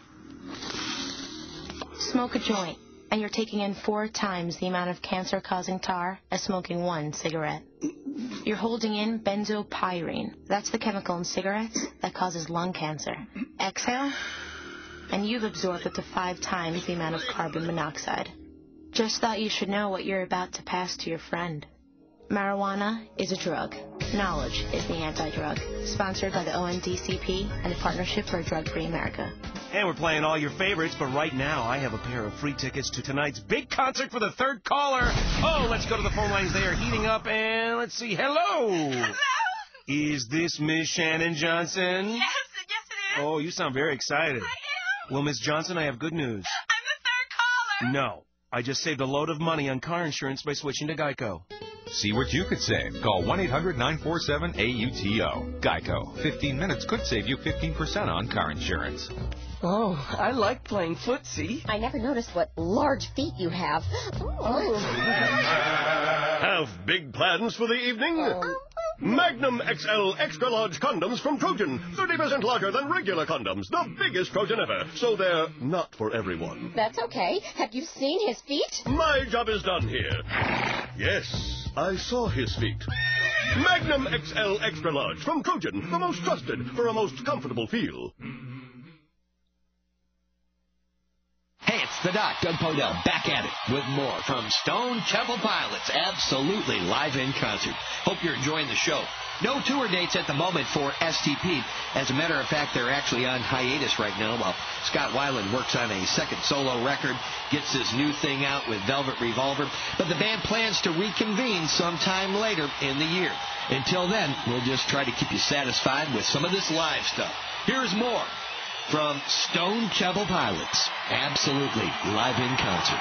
Smoke a joint, and you're taking in four times the amount of cancer-causing tar as smoking one cigarette. You're holding in benzopyrene. That's the chemical in cigarettes that causes lung cancer. Exhale, and you've absorbed up to five times the amount of carbon monoxide. Just thought you should know what you're about to pass to your friend. Marijuana is a drug. Knowledge is the anti-drug. Sponsored by the O N D C P and the Partnership for a Drug-Free America. And we're playing all your favorites, but right now I have a pair of free tickets to tonight's big concert for the third caller. Oh, let's go to the phone lines. They are heating up, and let's see. Hello. Hello. Is this Miss Shannon Johnson? Yes, yes it is. Oh, you sound very excited. I am. Well, Miss Johnson, I have good news. I'm the third caller. No, I just saved a load of money on car insurance by switching to Geico. See what you could save. Call one eight hundred nine four seven A U T O. Geico. fifteen minutes could save you fifteen percent on car insurance. Oh, I like playing footsie. I never noticed what large feet you have. Oh. Have big plans for the evening? Um. Magnum X L Extra Large Condoms from Trojan. thirty percent larger than regular condoms. The biggest Trojan ever. So they're not for everyone. That's okay. Have you seen his feet? My job is done here. Yes, I saw his feet. Magnum X L Extra Large from Trojan. The most trusted for a most comfortable feel. Hey, it's the Doc, Doug Podell, back at it with more from Stone Temple Pilots, absolutely live in concert. Hope you're enjoying the show. No tour dates at the moment for S T P. As a matter of fact, they're actually on hiatus right now while Scott Weiland works on a second solo record, gets his new thing out with Velvet Revolver. But the band plans to reconvene sometime later in the year. Until then, we'll just try to keep you satisfied with some of this live stuff. Here's more from Stone Temple Pilots, absolutely live in concert.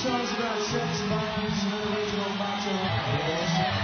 songs about sex, violence, and the original motto.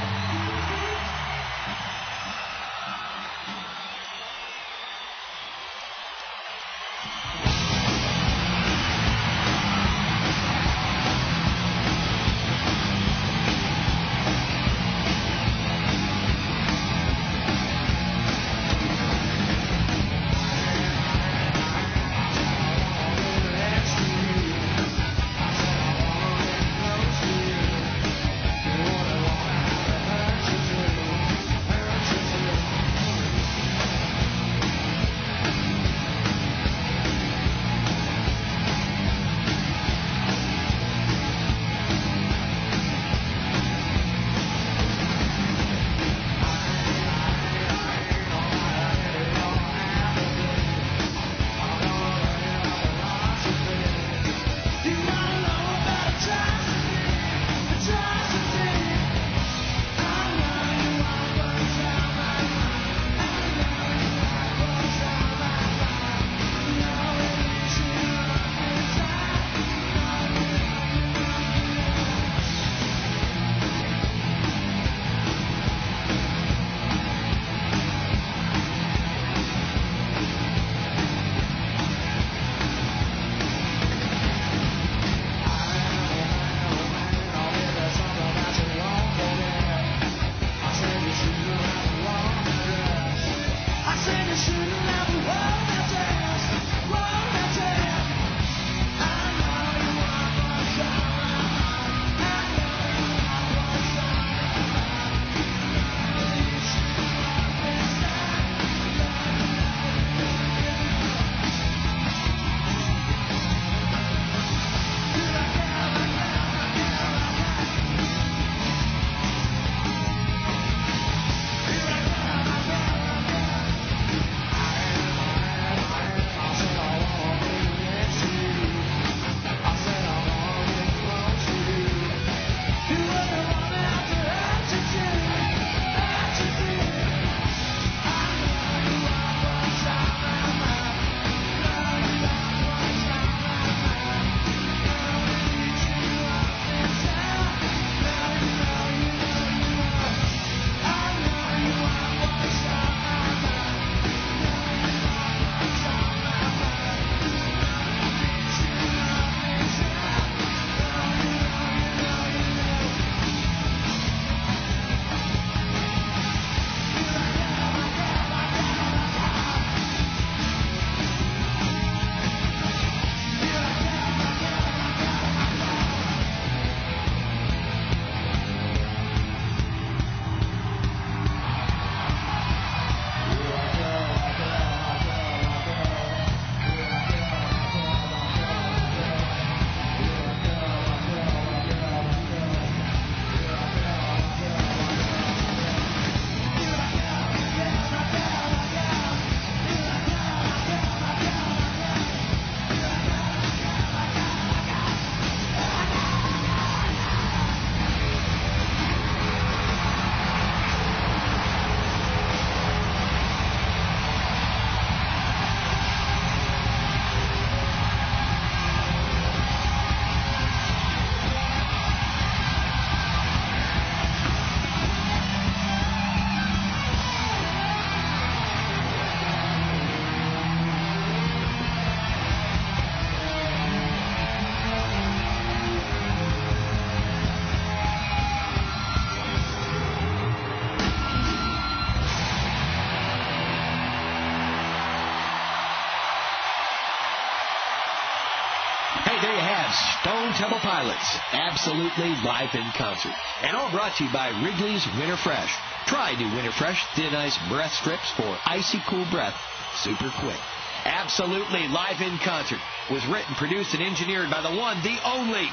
Stone Temple Pilots, absolutely live in concert. And all brought to you by Wrigley's Winter Fresh. Try new Winter Fresh Thin Ice Breath Strips for icy cool breath, super quick. Absolutely live in concert. Was written, produced, and engineered by the one, the only,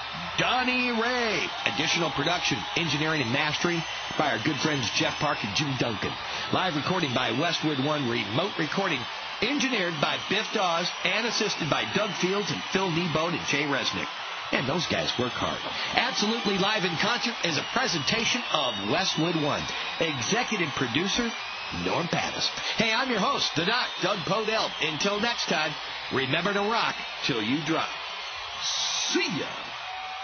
Donnie Ray. Additional production, engineering, and mastering by our good friends Jeff Park and Jim Duncan. Live recording by Westwood One Remote Recording. Engineered by Biff Dawes and assisted by Doug Fields and Phil Kneebone and Jay Resnick. And those guys work hard. Absolutely Live in Concert is a presentation of Westwood One. Executive producer, Norm Pattis. Hey, I'm your host, the Doc, Doug Podell. Until next time, remember to rock till you drop. See ya.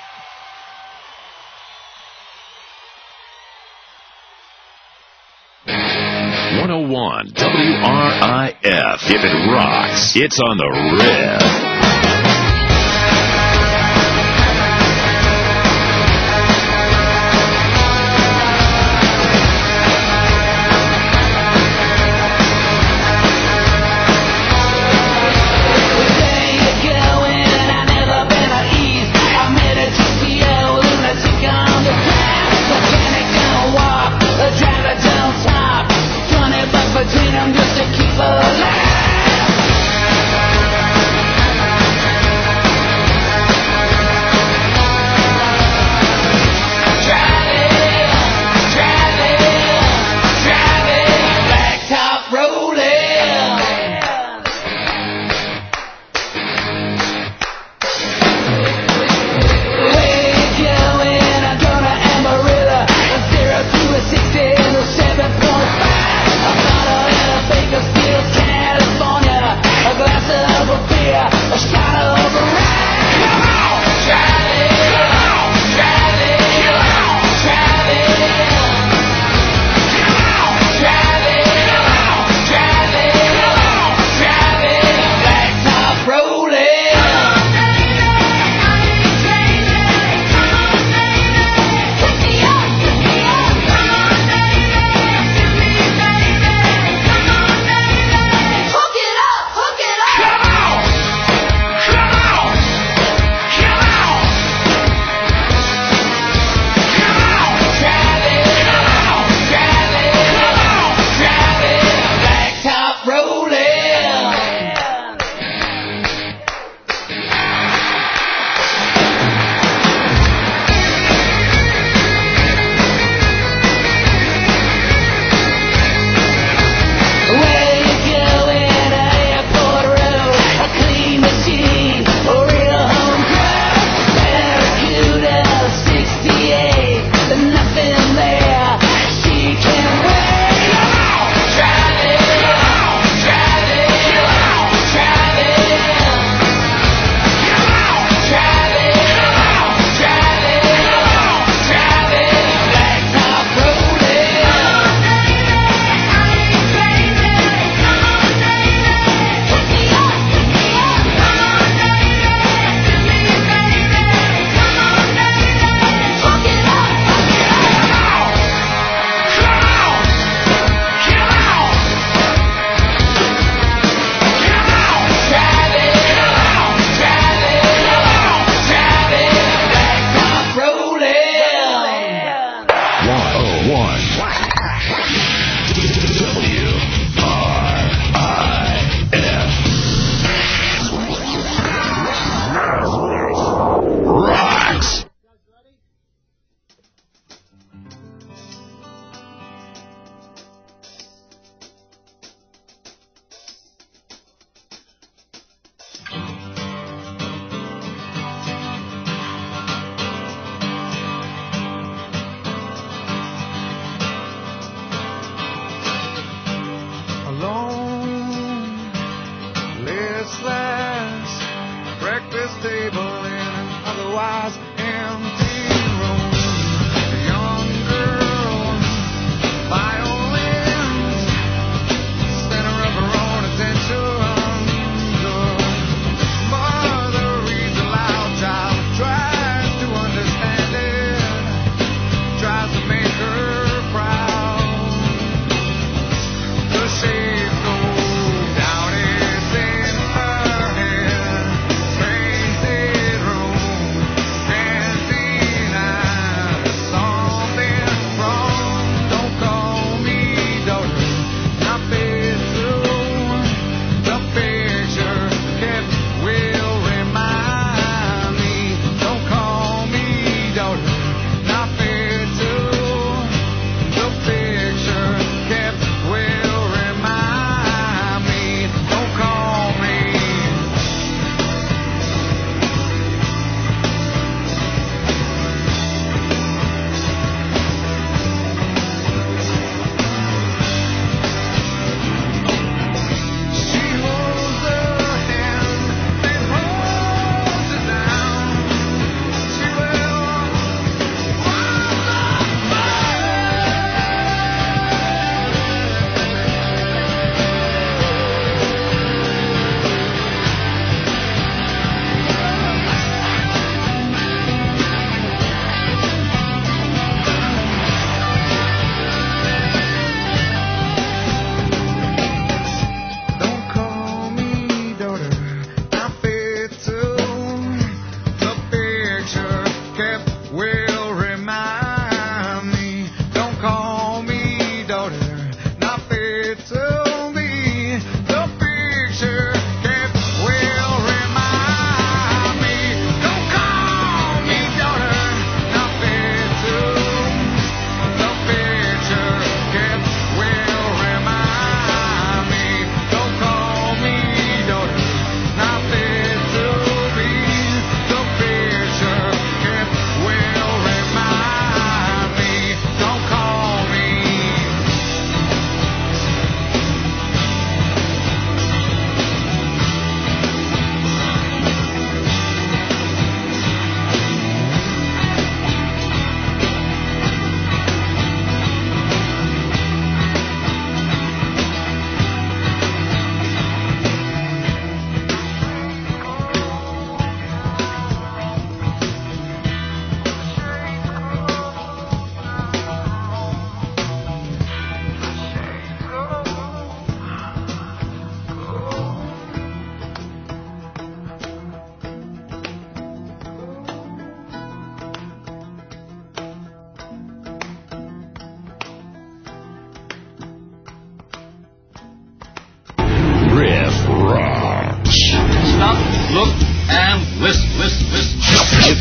one oh one W R I F. If it rocks, it's on the riff. Just to keep alive.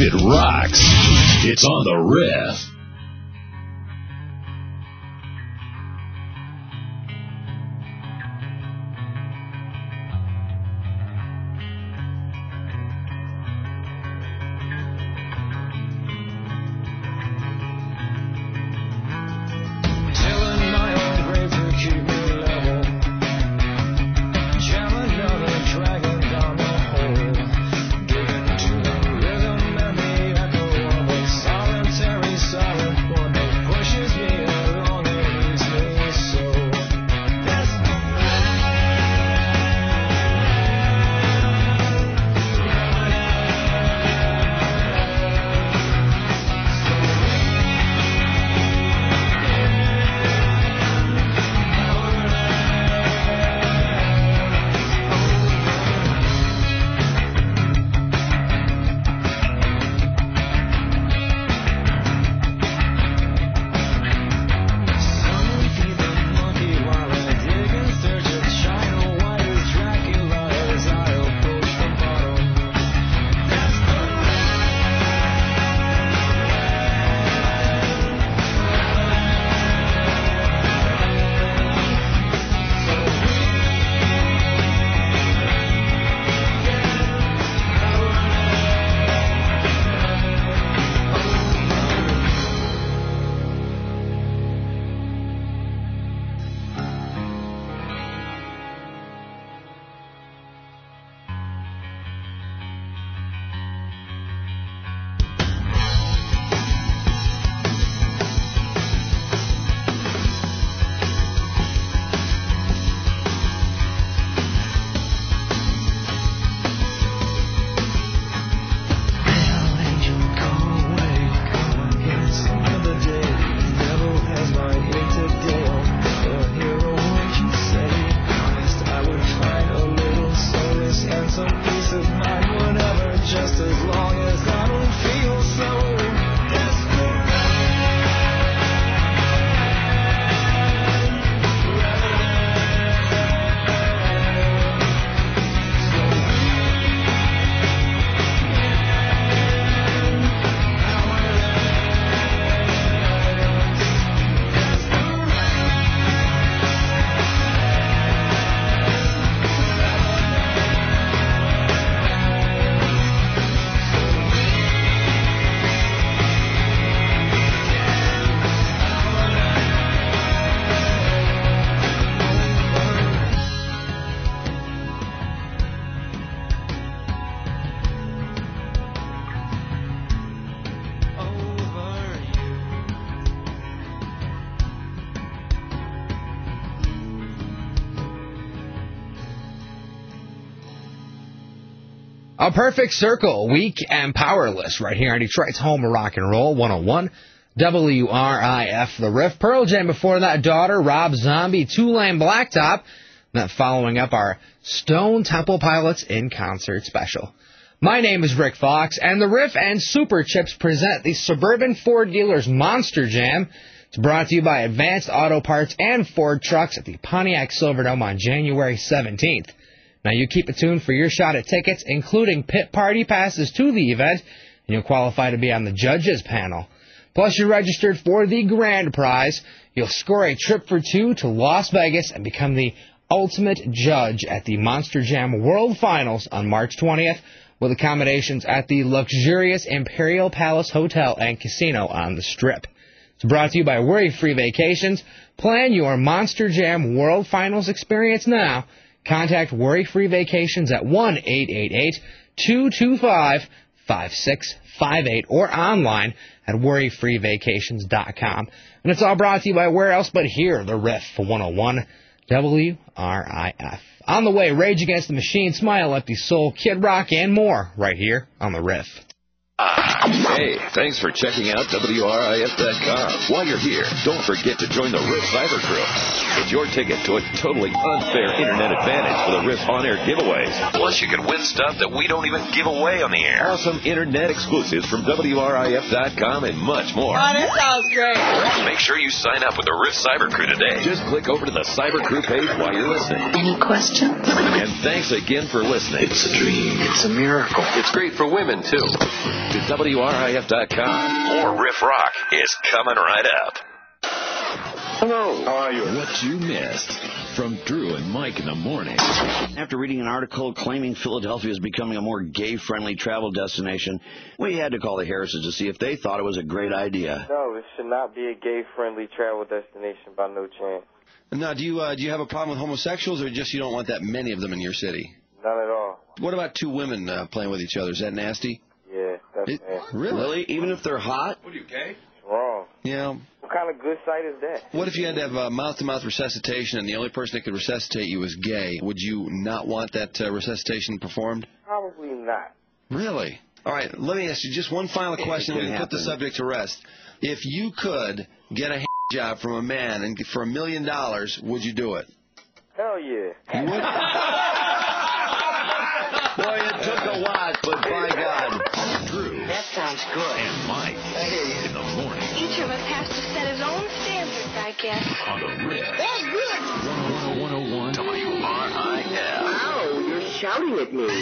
It rocks. It's on the Riff. A Perfect Circle, Weak and Powerless, right here on Detroit's home of rock and roll, one oh one W R I F, The Riff. Pearl Jam before that, Daughter, Rob Zombie, Two-Lane Blacktop. And that following up our Stone Temple Pilots in concert special. My name is Rick Fox, and the Riff and Super Chips present the Suburban Ford Dealers Monster Jam. It's brought to you by Advanced Auto Parts and Ford Trucks at the Pontiac Silverdome on January seventeenth. Now, you keep it tuned for your shot at tickets, including pit party passes to the event, and you'll qualify to be on the judges panel. Plus, you're registered for the grand prize. You'll score a trip for two to Las Vegas and become the ultimate judge at the Monster Jam World Finals on March twentieth, with accommodations at the luxurious Imperial Palace Hotel and Casino on the Strip. It's brought to you by Worry Free Vacations. Plan your Monster Jam World Finals experience now. Contact Worry Free Vacations at one eight eight eight, two two five, five six five eight or online at worry free vacations dot com. And it's all brought to you by where else but here, the Riff for one oh one W R I F. On the way, Rage Against the Machine, Smile Empty Soul, Kid Rock, and more right here on the Riff. Hey, thanks for checking out W R I F dot com. While you're here, don't forget to join the Riff Cyber Crew. It's your ticket to a totally unfair internet advantage for the Riff on-air giveaways. Plus, you can win stuff that we don't even give away on the air. Awesome internet exclusives from W R I F dot com and much more. Oh, that sounds great. Make sure you sign up with the Riff Cyber Crew today. Just click over to the Cyber Crew page while you're listening. Any questions? And thanks again for listening. It's a dream. It's a miracle. It's great for women, too. To W W R I F dot com. More Riff Rock is coming right up. Hello. How are you? What you missed from Drew and Mike in the morning. After reading an article claiming Philadelphia is becoming a more gay-friendly travel destination, we had to call the Harrises to see if they thought it was a great idea. No, it should not be a gay-friendly travel destination by no chance. Now, do you uh, do you have a problem with homosexuals, or just you don't want that many of them in your city? None at all. What about two women uh, playing with each other? Is that nasty? Yeah, that's It- nasty. Really? Really? Even if they're hot? What are you, gay? It's wrong. Yeah. What kind of good sight is that? What if you had to have uh, mouth-to-mouth resuscitation and the only person that could resuscitate you was gay? Would you not want that uh, resuscitation performed? Probably not. Really? All right, let me ask you just one final question It and can we put the happen. subject to rest. If you could get a job from a man and for a million dollars, would you do it? Hell yeah. You would? Boy, it took a lot, but by God. Drew. That sounds good. And Mike in the morning Each of us has to set his own standards, I guess. on the Riff. That's good. one oh one W R I F. Oh, you're shouting at me.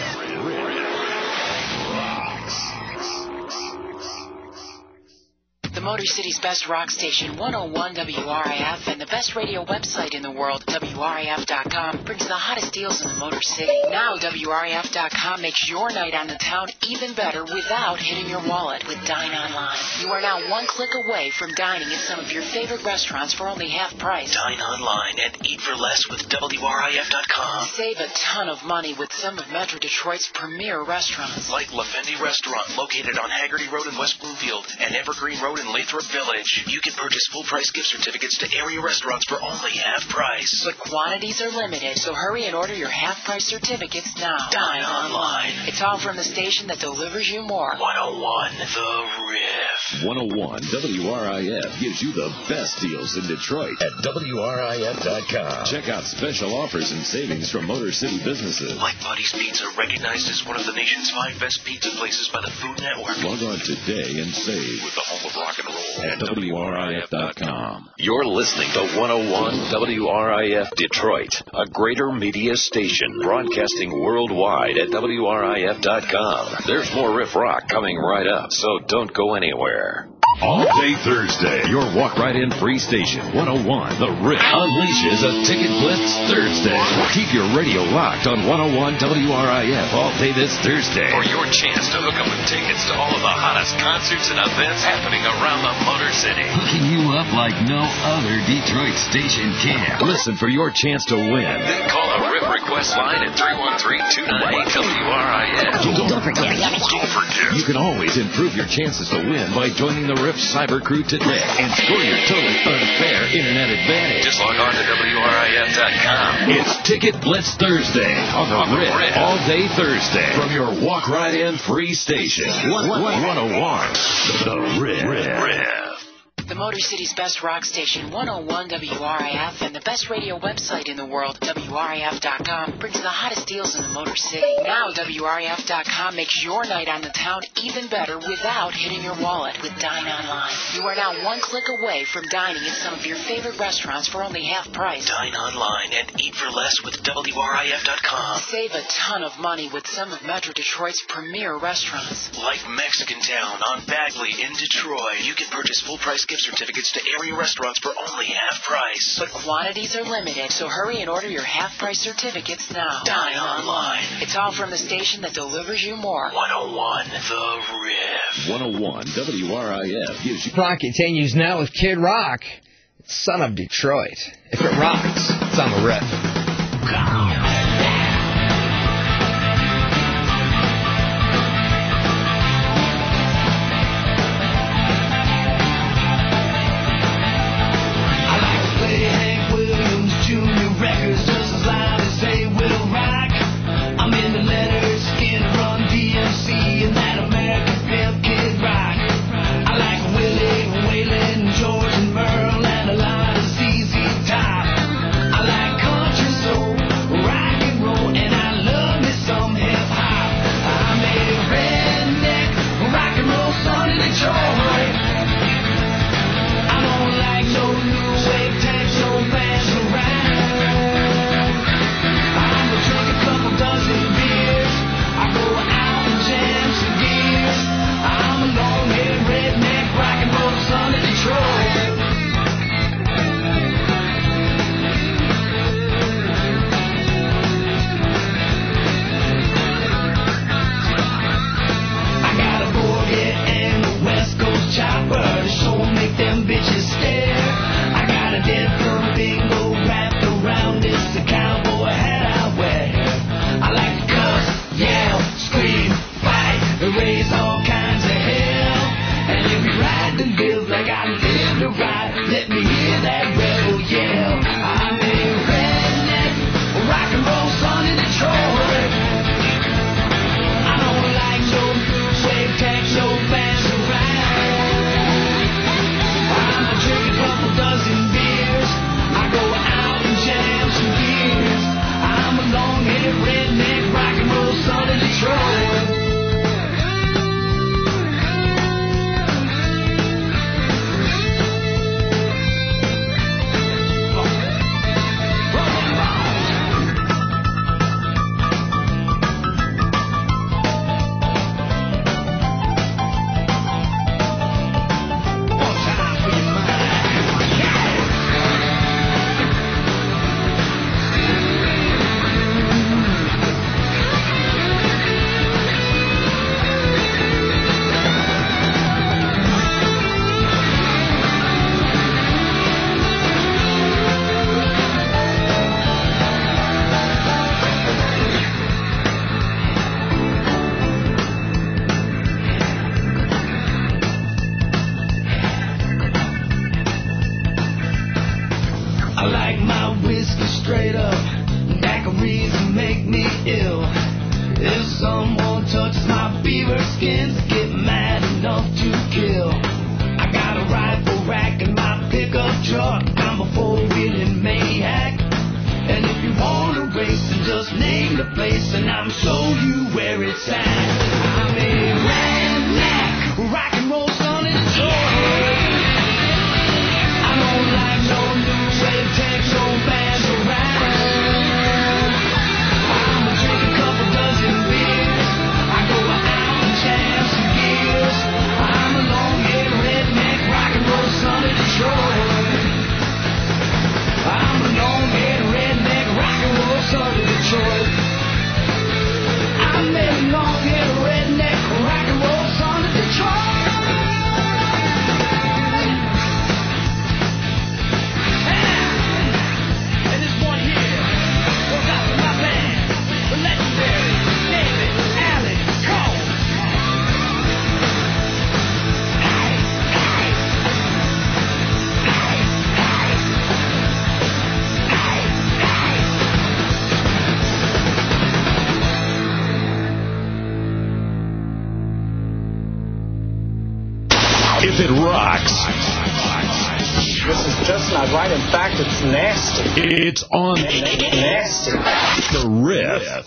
The Motor City's best rock station, one oh one W R I F, and the best radio website in the world, W R I F dot com, brings the hottest deals in the Motor City. Now, W R I F dot com makes your night on the town even better without hitting your wallet with Dine Online. You are now one click away from dining at some of your favorite restaurants for only half price. Dine online and eat for less with W R I F dot com. Save a ton of money with some of Metro Detroit's premier restaurants. Like La Fendi Restaurant, located on Haggerty Road in West Bloomfield and Evergreen Road in Lathrop Village. You can purchase full-price gift certificates to area restaurants for only half price. But quantities are limited, so hurry and order your half-price certificates now. Dine online. It's all from the station that delivers you more. one oh one The Riff. one oh one W R I F gives you the best deals in Detroit at W R I F dot com. Check out special offers and savings from Motor City businesses. Like Buddy's Pizza, recognized as one of the nation's five best pizza places by the Food Network. Log on today and save With the home of rock and roll. at W R I F dot com. You're listening to one oh one W R I F Detroit, a greater media station broadcasting worldwide at W R I F dot com. There's more Riff Rock coming right up, so don't go anywhere. All day Thursday, your walk right in free station, one oh one The Riff unleashes a Ticket Blitz Thursday. Keep your radio locked on one oh one W R I F all day this Thursday for your chance to hook up with tickets to all of the hottest concerts and events happening around the Motor City. Hooking you up like no other Detroit station can. Listen for your chance to win. Then call the Riff request line at three one three, two nine eight, W R I F. Don't forget. Don't forget. You can always improve your chances to win by joining the Riff Cyber Crew today and score your totally unfair internet advantage. Just log on to W R I F dot com. It's Ticket Blitz Thursday on the Riff all day Thursday from your walk right in free station. one oh one The Riff. The Motor City's best rock station, one oh one W R I F, and the best radio website in the world, W R I F dot com, brings the hottest deals in the Motor City. Now, W R I F dot com makes your night on the town even better without hitting your wallet with Dine Online. You are now one click away from dining at some of your favorite restaurants for only half price. Dine online and eat for less with W R I F dot com. Save a ton of money with some of Metro Detroit's premier restaurants. Like Mexican Town on Bagley in Detroit. You can purchase full-price gift certificates to area restaurants for only half price. But quantities are limited, so hurry and order your half-price certificates now. Dine online. It's all from the station that delivers you more. one oh one The Riff. one oh one W R I F gives you... Rock continues now with Kid Rock. It's Son of Detroit. If it rocks, it's on the Riff. Records just as loud as they will rock. I'm in the letters, Skid Run, D M C, and that American pimp Kid Rock. I like Willie, Waylon, George, and Merle, and a lot of Z Z Top. I like country soul, rock Let me hear that rebel yell. I'm a redneck, rock and roll son in Detroit. I don't like no wave tax, no bands around. I'm a drink a couple dozen beers. I go out and jam some gears. I'm a long-haired redneck, rock and roll son in Detroit. I like my whiskey straight up. Daiquiris make me ill. If someone touches my beaver skins, get mad enough to kill. I got a rifle rack in my pickup truck. I'm a four-wheeling maniac. And if you want to race, then just name the place and I'll show you where it's at. I'm a redneck, rock and roll son in Detroit. I don't like no new wave tax, no bands around. I'm a drink a couple dozen beers. I go out and jam some gears. I'm a long-haired redneck, rock and roll son of Detroit. I'm a long-haired redneck, rock and roll son of Detroit. I'm a long-haired redneck, rock and roll son of Detroit. If it rocks, this is just not right. In fact, it's nasty. It's on nasty. The Riff.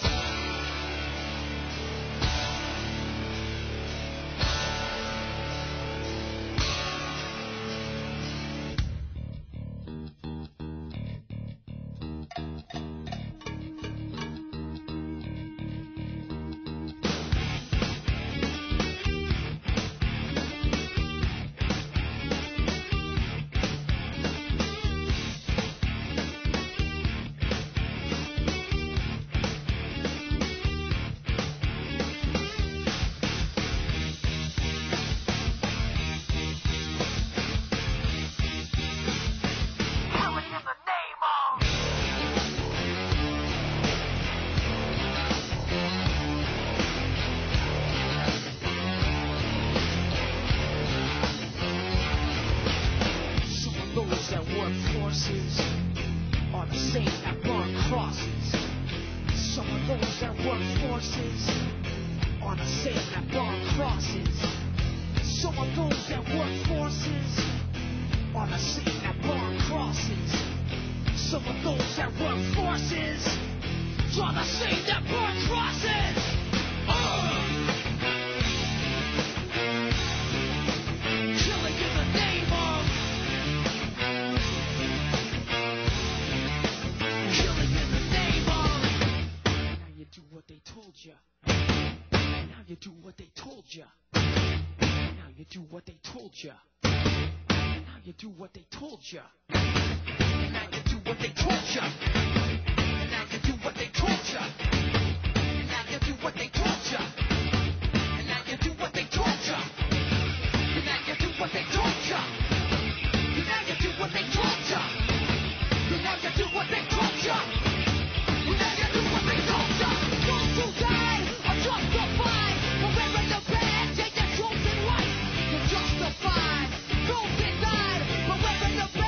Justified, broken died, but we're in the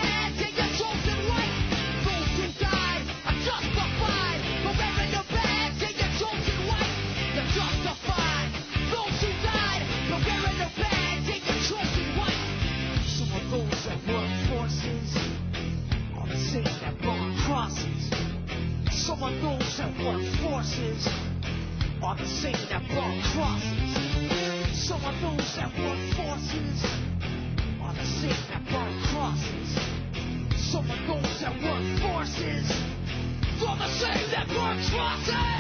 that work forces are the same that burn crosses. Some of those that work forces are the same that burn crosses. Some of those that work forces are the same that burn crosses.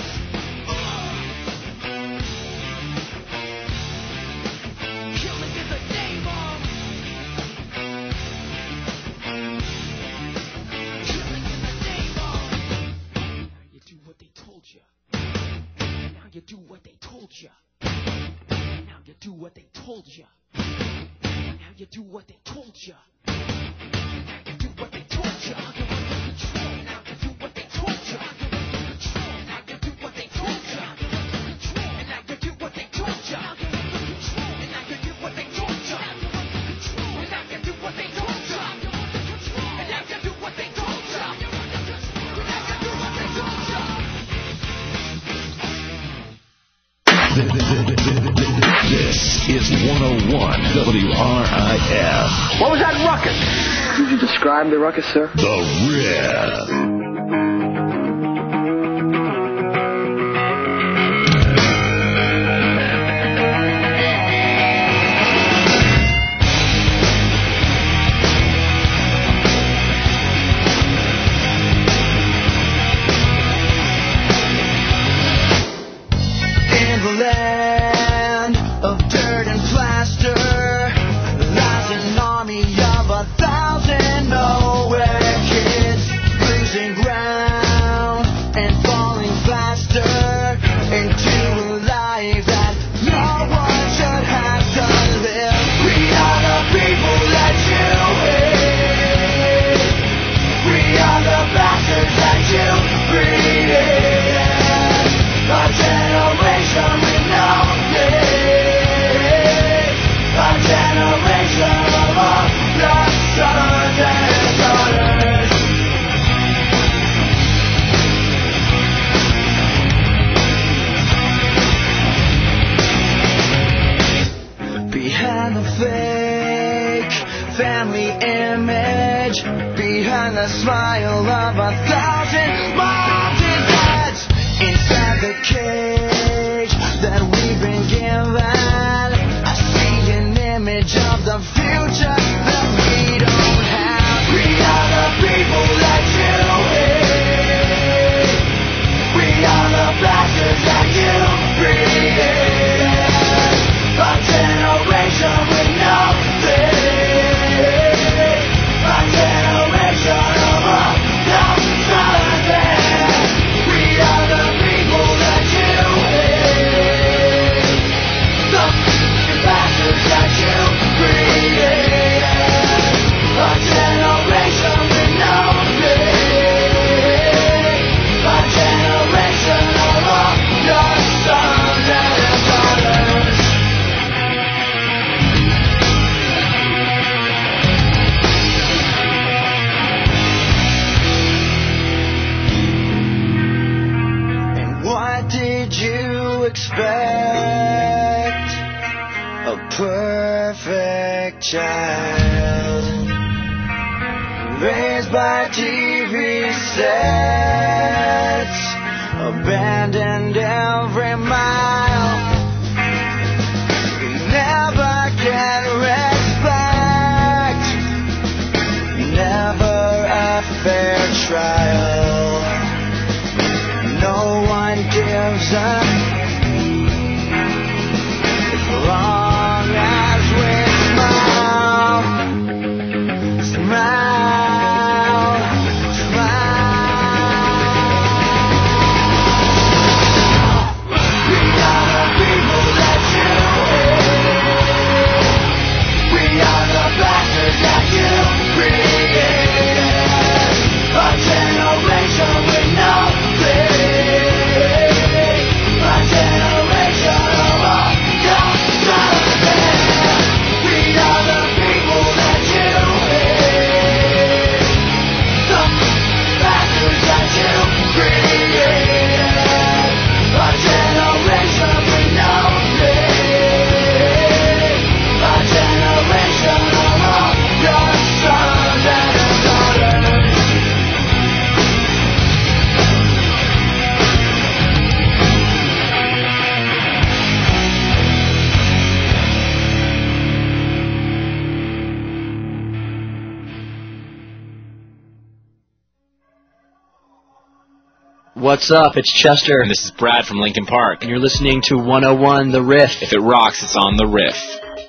Killing in the name of. Killing in the name of. Now you do what they told you. Now you do what they told you. Now you do what they told you. Now you do what they told you. Now you do what they told you. You're under control. Now you do what they told you. You're under control. Now you do what they told you. You're under control. And now you do what they told you. You're under control. And now you do what they told you. You're under control. And now you do what they told you. You're under control. And now you do what they told you. You're under control. And now you do what they told you. This is one oh one W R I F. What was that ruckus? Could you describe the ruckus, sir? The Riff. In the land of dirt and plaster lies an army of a thousand nowhere kids, losing ground and falling faster into a life that no one should have to live. We are the people that you hate. We are the bastards that you create. A generation with no faith. A generation of all lost sons and daughters. Behind the fake family image, behind the smile of a thousand moms and dads, inside the cage that we've been given, I see an image of the future that we don't have. We are the people that you hate. We are the bastards that you create. A generation with no faith. A generation of a thousand dead. We are the people that you hate. The f***ing bastards that you created. A generation with no faith. A generation of all your sons and daughters. And what did you expect? A perfect child raised by T V sets, abandoned every mile. We never get respect, never a fair trial. No one gives a as long as we smile, smile, smile. We are the people that you hate. We are the bastards that you created. A generation with no faith. A What's up? It's Chester. And this is Brad from Lincoln Park. And you're listening to one oh one The Riff. If it rocks, it's on The Riff.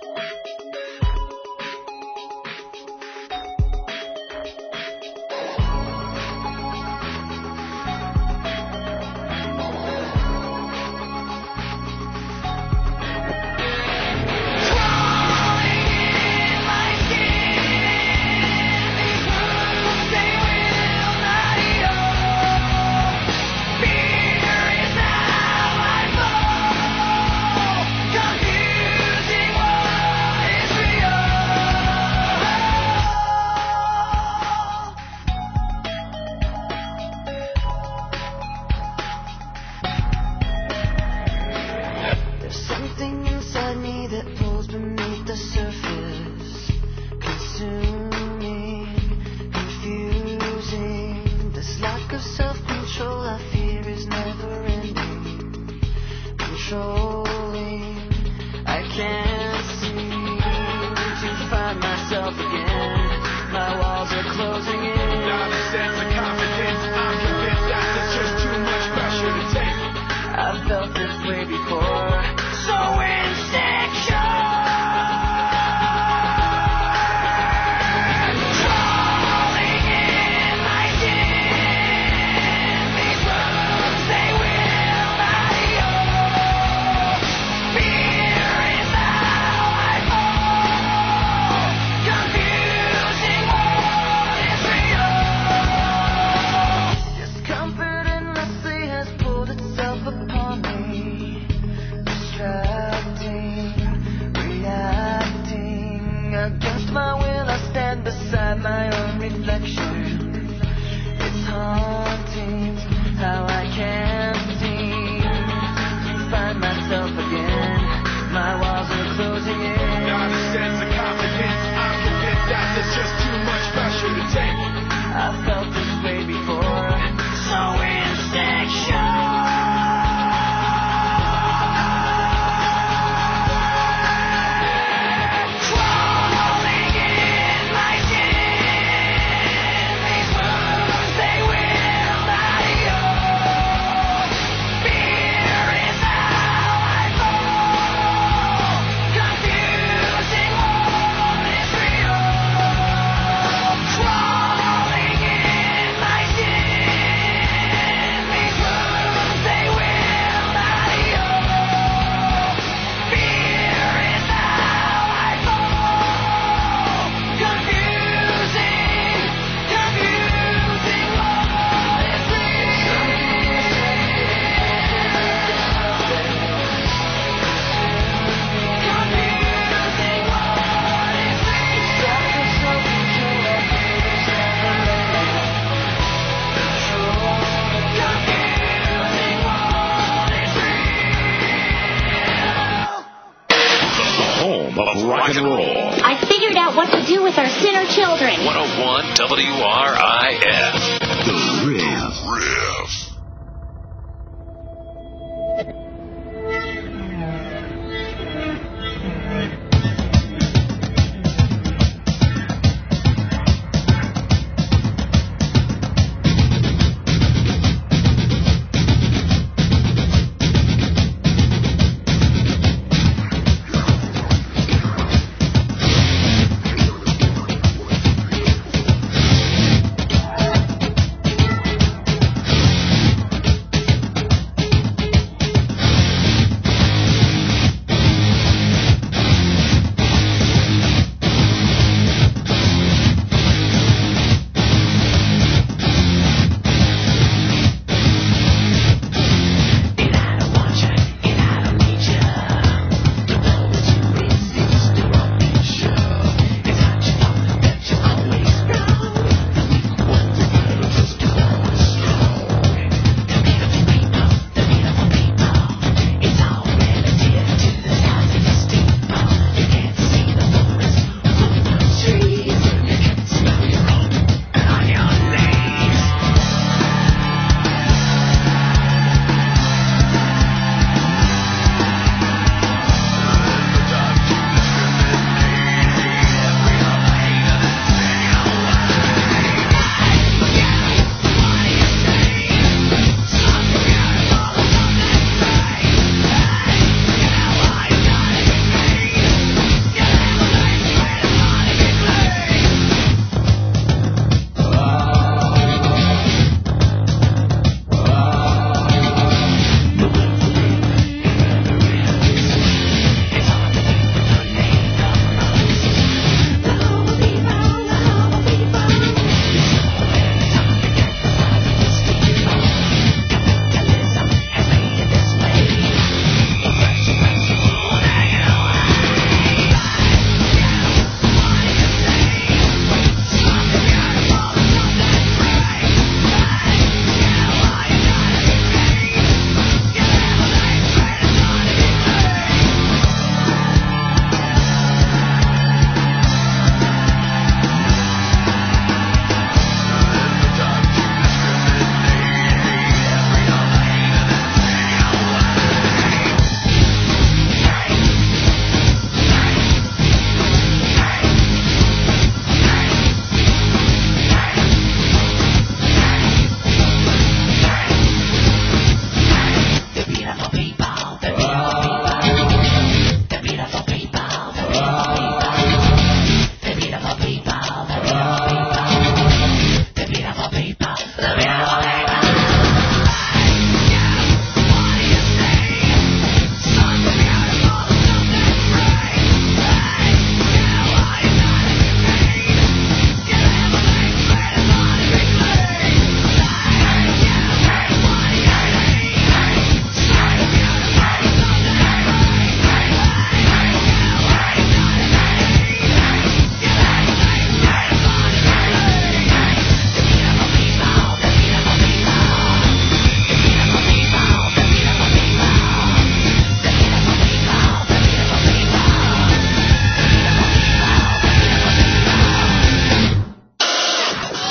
Rock and roll. I figured out what to do with our sinner children. one oh one W R I F. The Riff. Riff.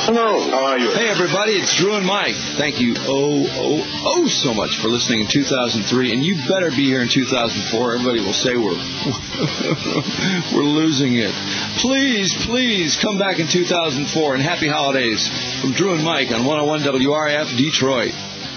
Hello. How are you? Hey, everybody, it's Drew and Mike. Thank you oh, oh, oh so much for listening in two thousand three, and you better be here in two thousand four. Everybody will say we're we're losing it. Please, please come back in two thousand four, and happy holidays from Drew and Mike on one oh one W R I F Detroit.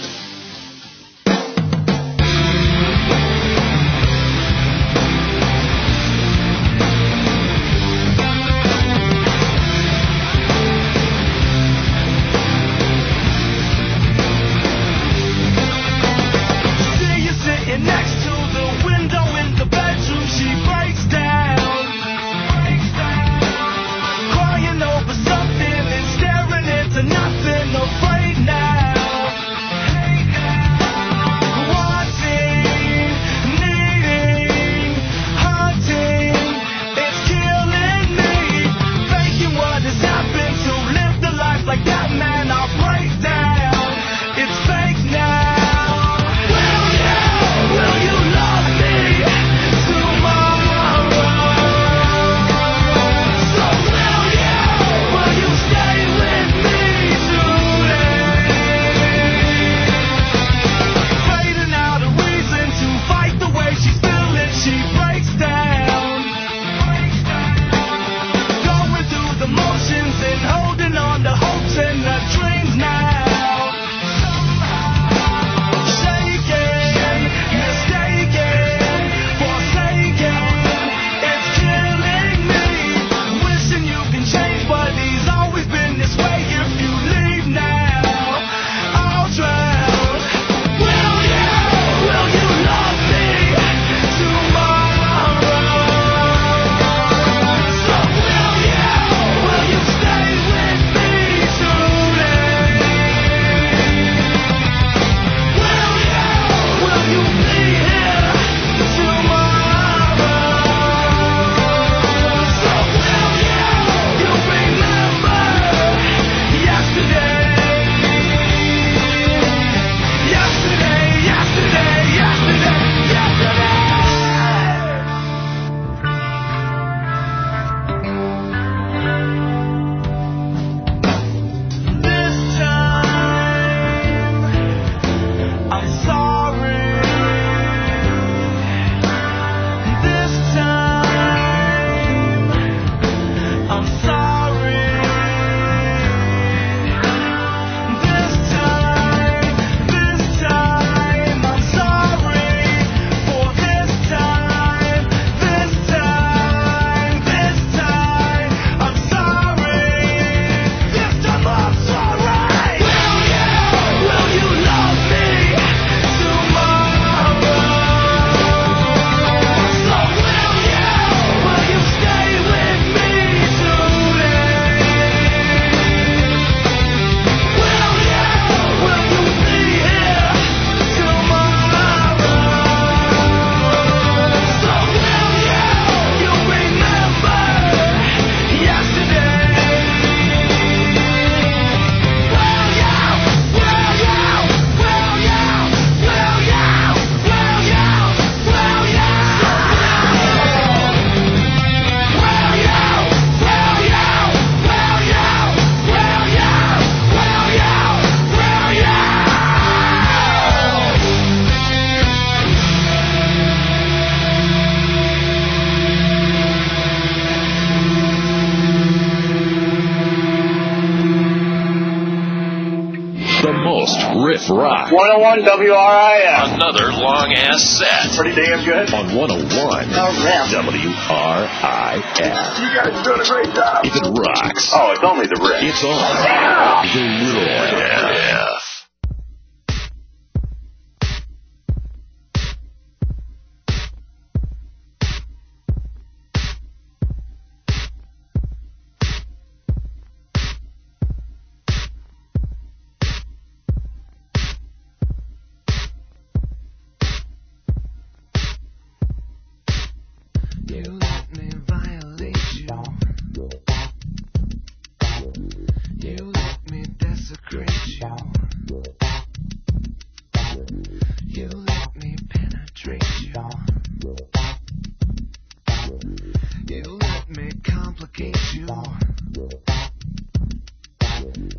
Riff Rock. one oh one W R I F. Another long-ass set. Pretty damn good. On one oh one The Riff. W R I F. You guys are doing a great job. If it rocks. Oh, it's only the Riff. It's on the Riff. You let me complicate you.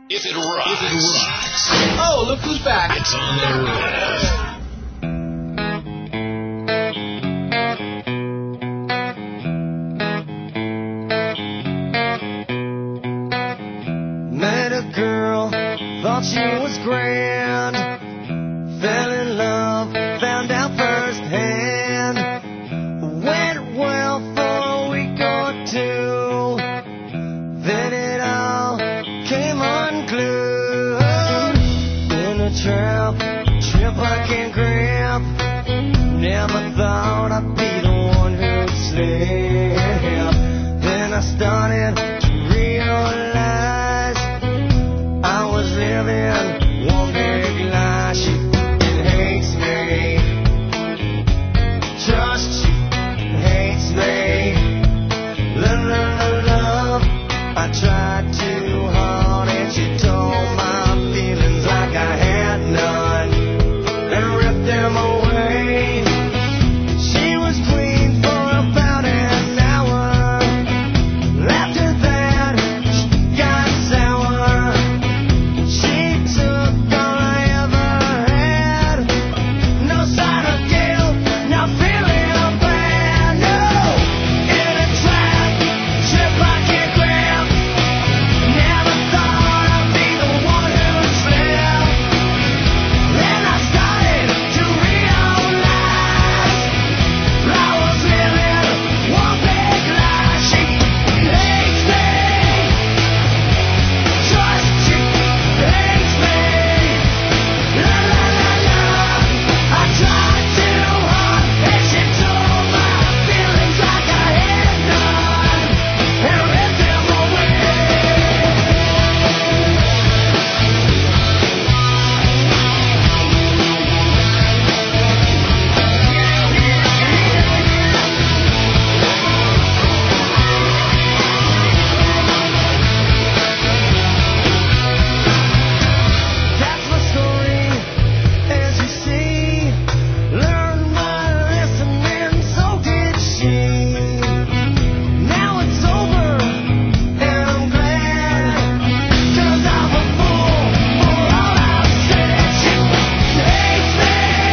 If it rocks. If it rocks. Oh, look who's back. It's on the riff. Met a girl, thought she was grand. Fell in love, found out firsthand. Went well for a week or two. Then it all came unglued. In a trap, trip I can't grab. Never thought I'd be the one who'd slip. Then I started to realize I was living one big lie. She f***ing hates me. Trust she f***ing hates me. Love, love, love, love. I tried too hard and she told my feelings like I had none and ripped them away. She was queen for about an hour. After that, she got sour. She took all I ever had. No sign of guilt, not feeling bad. No, in a trap, trip I can't grab. Never thought I'd be the one who'd slip. Then I started to realize I was living one big lie. She hates me. Trust she hates me. La la la la. I tried too hard and she told my feelings like I had none and ripped them away. That's my story, as you see. Learned my lesson and so did she. Now it's over and I'm glad, 'cause I'm a fool for all I've said. She hates me.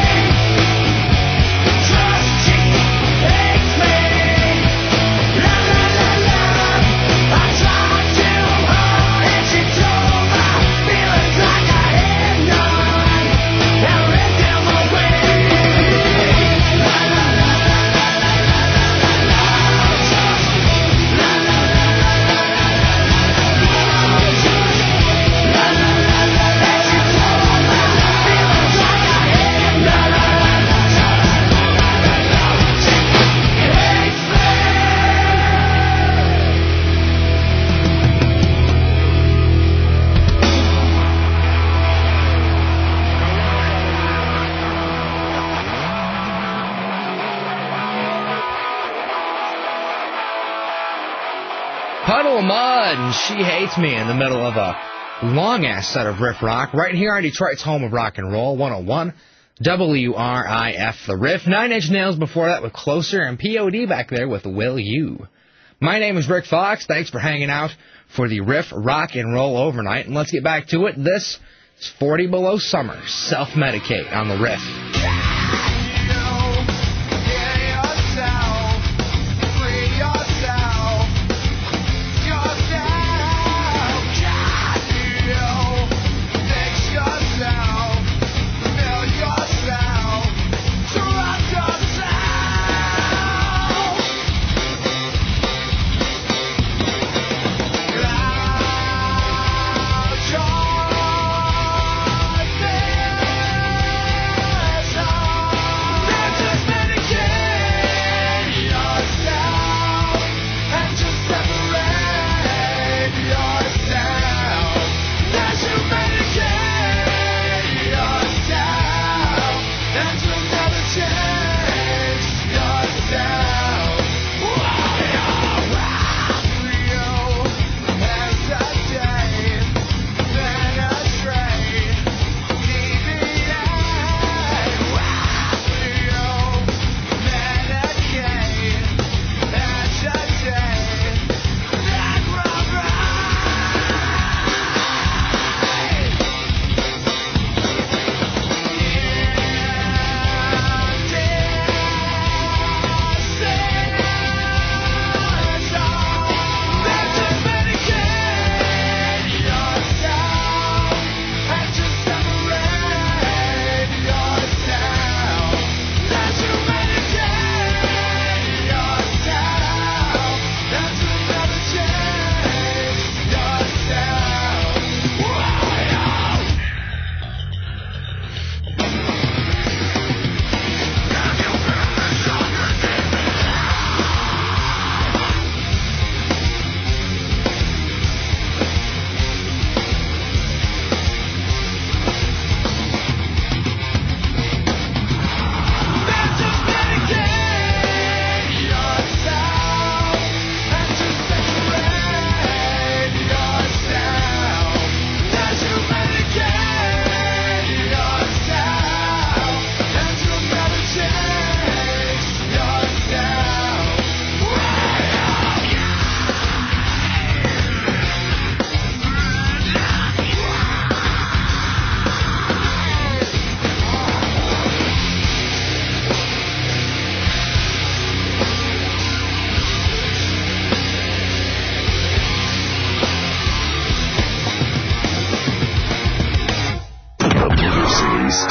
Trust she hates me. La la la la. I tried too hard and she told my feelings like I had none and ripped them away. La la la la la la la la la. Trust me. La la la la la la la la. Trust me. La la la la la. And she told my feelings like I had none. La la la la la la. She hates me. Puddle of Mud, and She Hates Me in the middle of a long-ass set of riff rock right here on Detroit's home of rock and roll, one oh one W R I F The Riff. Nine Inch Nails before that with Closer, and P O D back there with Will You. My name is Rick Fox. Thanks for hanging out for the Riff Rock and Roll Overnight, and let's get back to it. This is forty Below Summer, Self-Medicate on the Riff. Joy, this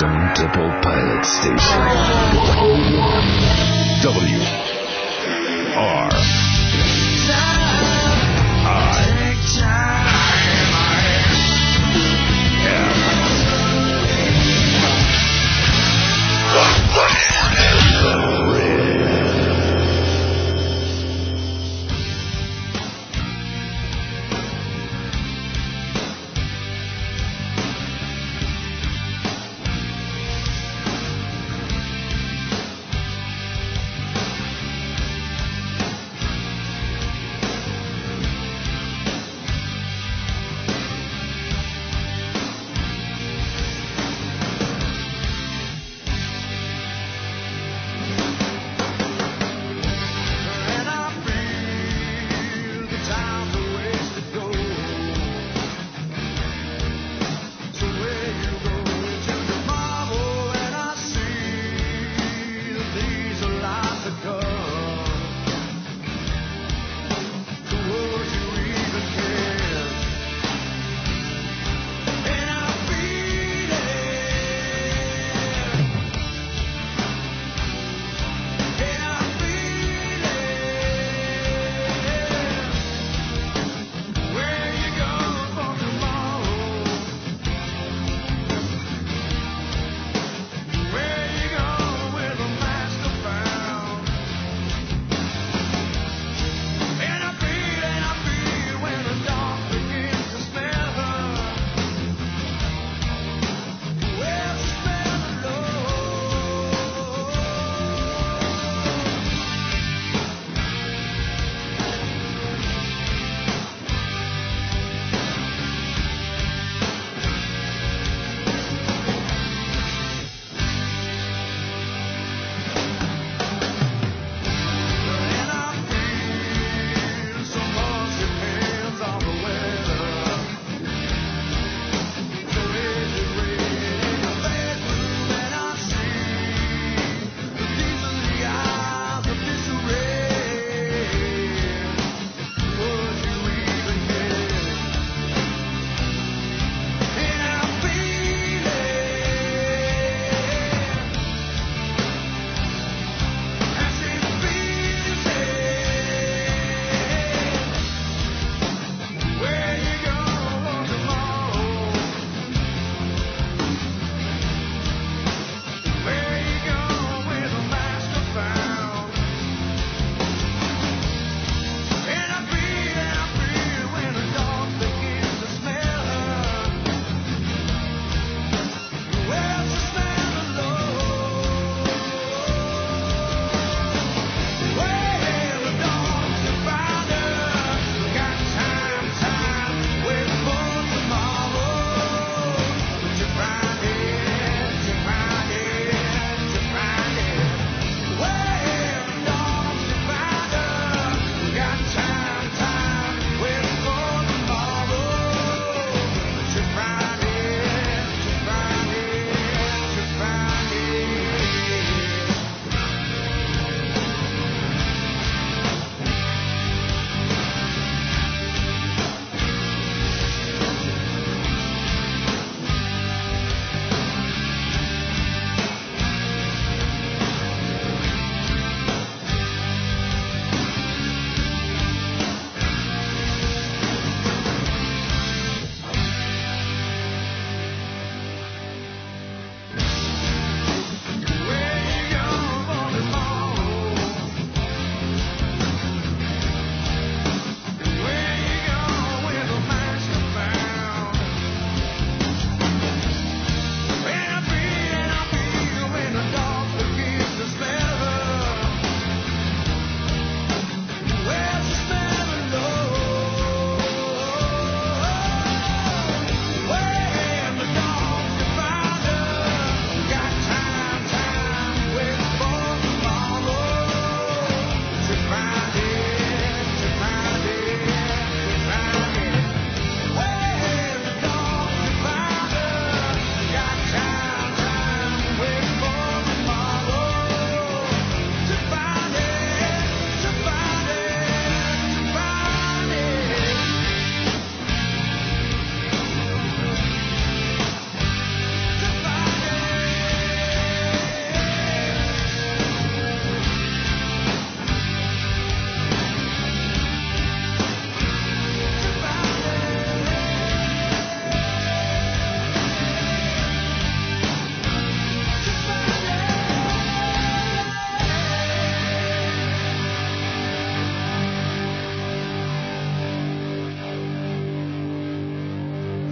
Stone Temple Pilot Station. W R I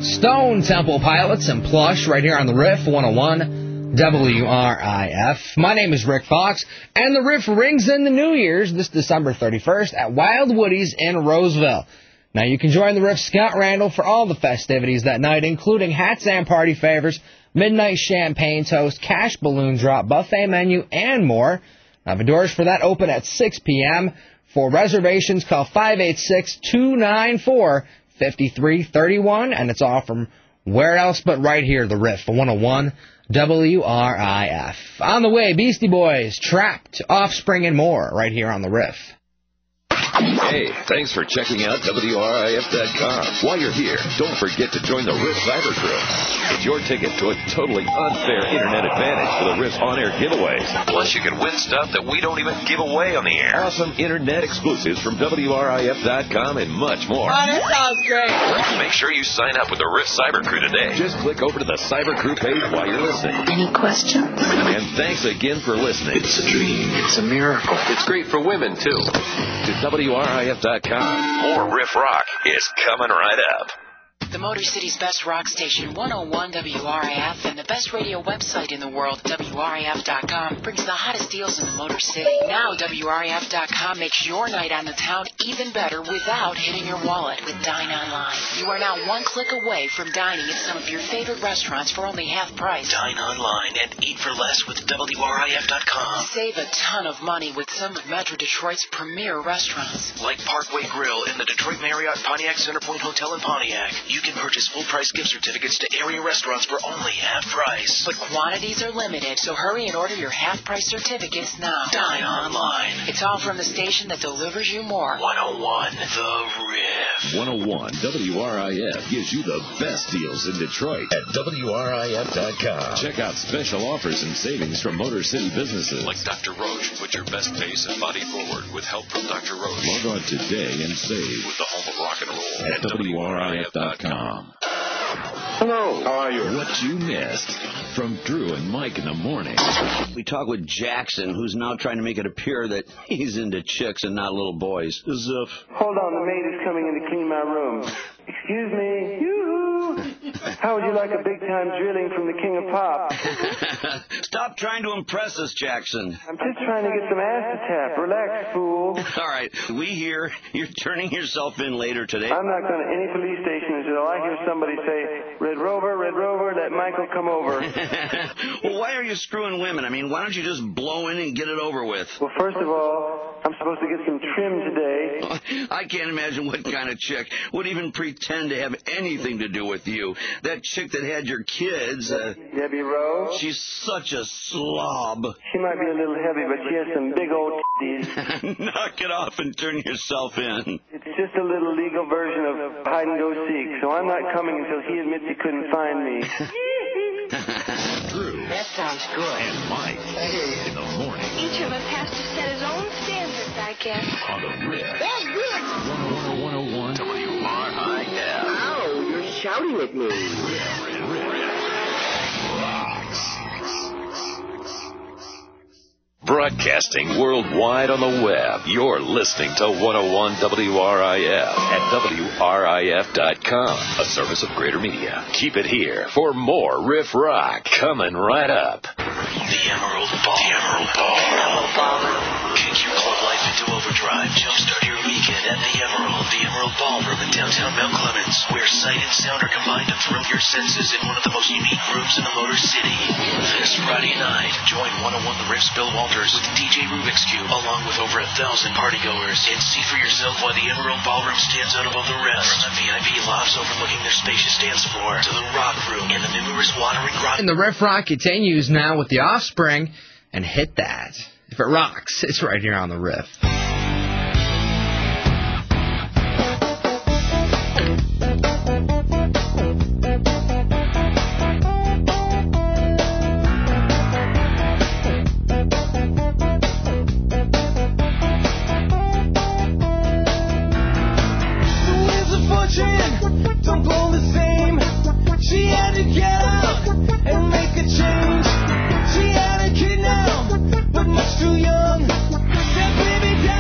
Stone Temple Pilots and Plush right here on the Riff, one oh one W R I F. My name is Rick Fox, and the Riff rings in the New Year's this December thirty-first at Wild Woody's in Roseville. Now, you can join the Riff Scott Randall for all the festivities that night, including hats and party favors, midnight champagne toast, cash balloon drop, buffet menu, and more. Now, the doors for that open at six p.m. For reservations, call five eight six, two nine four, five three three one, and it's all from where else but right here, the Riff, one oh one W R I F. On the way, Beastie Boys, Trapped, Offspring, and more right here on the Riff. Hey, thanks for checking out W R I F dot com. While you're here, don't forget to join the Riff Cyber Crew. It's your ticket to a totally unfair internet advantage for the Riff on-air giveaways. Plus, you can win stuff that we don't even give away on the air. Awesome internet exclusives from W R I F dot com and much more. Oh, that sounds great. Make sure you sign up with the Riff Cyber Crew today. Just click over to the Cyber Crew page while you're listening. Any questions? And thanks again for listening. It's a dream. It's a miracle. It's great for women, too. To W R I F dot com. More Riff Rock is coming right up. The Motor City's best rock station, one oh one W R I F, and the best radio website in the world, W R I F dot com, brings the hottest deals in the Motor City. Now, W R I F dot com makes your night on the town even better without hitting your wallet with Dine Online. You are now one click away from dining at some of your favorite restaurants for only half price. Dine online and eat for less with W R I F dot com. Save a ton of money with some of Metro Detroit's premier restaurants. Like Parkway Grill in the Detroit Marriott Pontiac Centerpoint Hotel in Pontiac. You can purchase full-price gift certificates to area restaurants for only half price. But quantities are limited, so hurry and order your half-price certificates now. Dine online. It's all from the station that delivers you more. one oh one The Riff. one oh one W R I F gives you the best deals in Detroit at W R I F dot com. Check out special offers and savings from Motor City businesses. Like Doctor Roach, put your best face and body forward with help from Doctor Roach. Log on today and save with the home of rock and roll at W R I F dot com. Hello, how are you? What you missed from Drew and Mike in the morning. We talk with Jackson, who's now trying to make it appear that he's into chicks and not little boys. Zuff. Hold on, the maid is coming in to clean my room. Excuse me. Yoo-hoo. How would you like a big-time drilling from the king of pop? Stop trying to impress us, Jackson. I'm just trying to get some ass to tap. Relax, fool. All right, we hear you're turning yourself in later today. I'm not going to any police station until I hear somebody say, Red Rover, Red Rover, let Michael come over. Well, why are you screwing women? I mean, why don't you just blow in and get it over with? Well, first of all, I'm supposed to get some trim today. I can't imagine what kind of chick would even pretend to have anything to do with you. That chick that had your kids. Uh, Debbie Rowe? She's such a slob. She might be a little heavy, but she has some big old titties. Knock it off and turn yourself in. It's just a little legal version of hide and go seek, so I'm not coming until he admits he couldn't find me. Drew. That sounds good. And Mike hey. in the morning. Each of us has to set his own standards, I guess. On the Riff. That's good. one oh one W R I F. Ow, you're shouting at me. Riff, Riff, Riff. Rocks. Broadcasting worldwide on the web. You're listening to one oh one W R I F at W R I F dot com, a service of Greater Media. Keep it here for more Riff Rock coming right up. The Emerald Ball. The Emerald Ball. Emerald Ballroom. Kick your club life into overdrive. Jumpstart your weekend at the Emerald. The Emerald Ballroom in downtown Mount Clemens, where sight and sound are combined to thrill your senses in one of the most unique rooms in the Motor City. This Friday night, join one oh one The Riff's Bill Walters with D J Rubik's Cube, along with over a thousand partygoers, and see for yourself why the Emerald Ballroom stands out above the rest. From the V I P lofts overlooking their spacious dance floor to the Rock Room and the numerous watering grottos. And the Riff Rock continues now with the Offspring, and hit that. If it rocks, it's right here on the Riff. Don't pull the same. She had to get out and make a change. She had a kid now, but much too young. That baby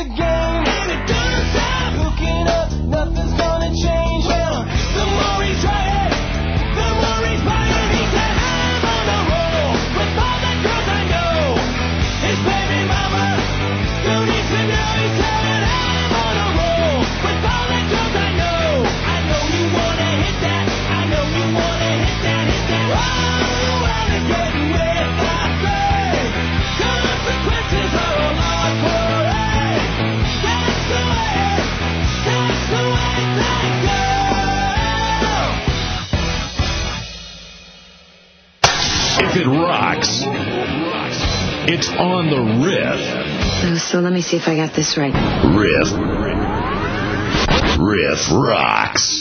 the game. And it doesn't stop. Looking up, nothing's gonna change. Well, the more he tries it, the more he's buying. He said, I'm on a roll with all the girls I know. His baby mama don't need to know. He said, I'm on a roll with all the girls I know. I know you wanna hit that. I know you wanna hit that, hit that. Oh, alligator if I say consequences are a lot for it. That's the way, that's the way that goes. If it rocks, it's on the riff. Oh, so let me see if I got this right. Riff. Riff rocks.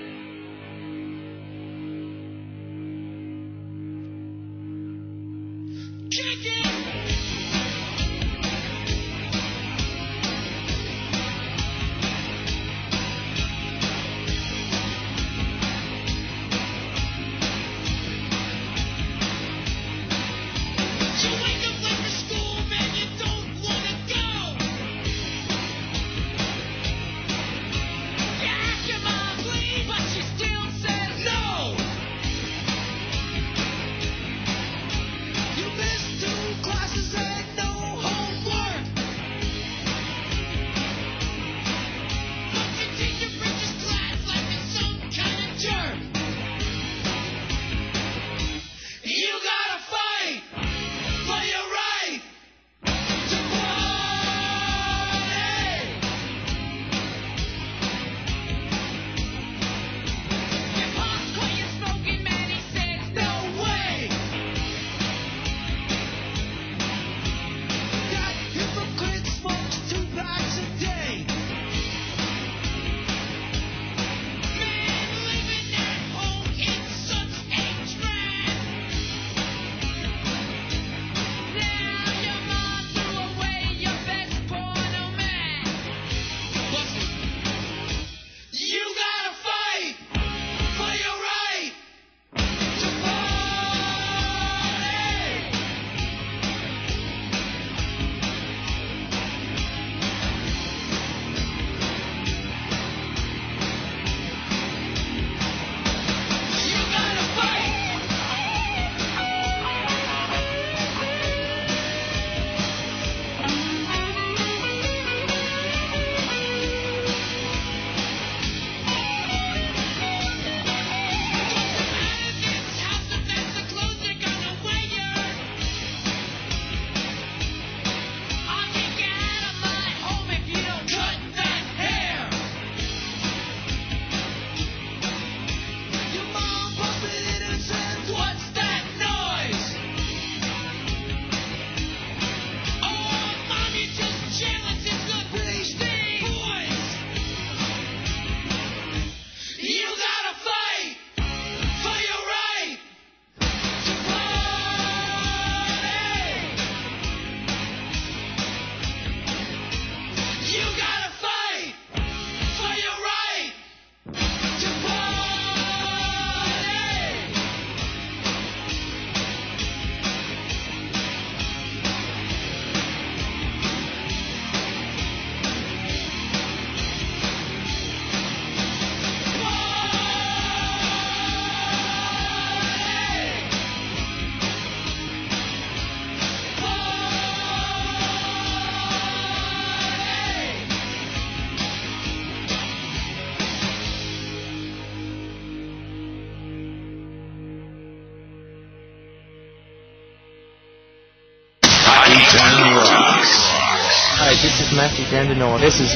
Hi, this is Matthew Dandino. This is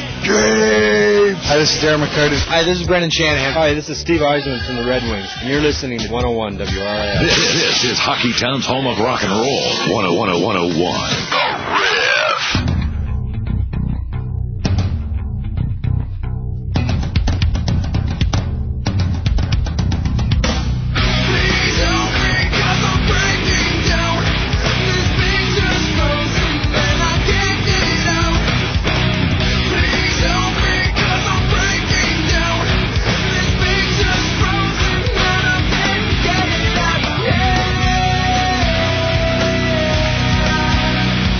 James. Hi, this is Darren McCarty. Hi, this is Brendan Shanahan. Hi, this is Steve Eisman from the Red Wings, and you're listening to one oh one W R I F. This, this is Hockeytown's home of rock and roll. one oh one oh one oh one. The Riff. Yeah.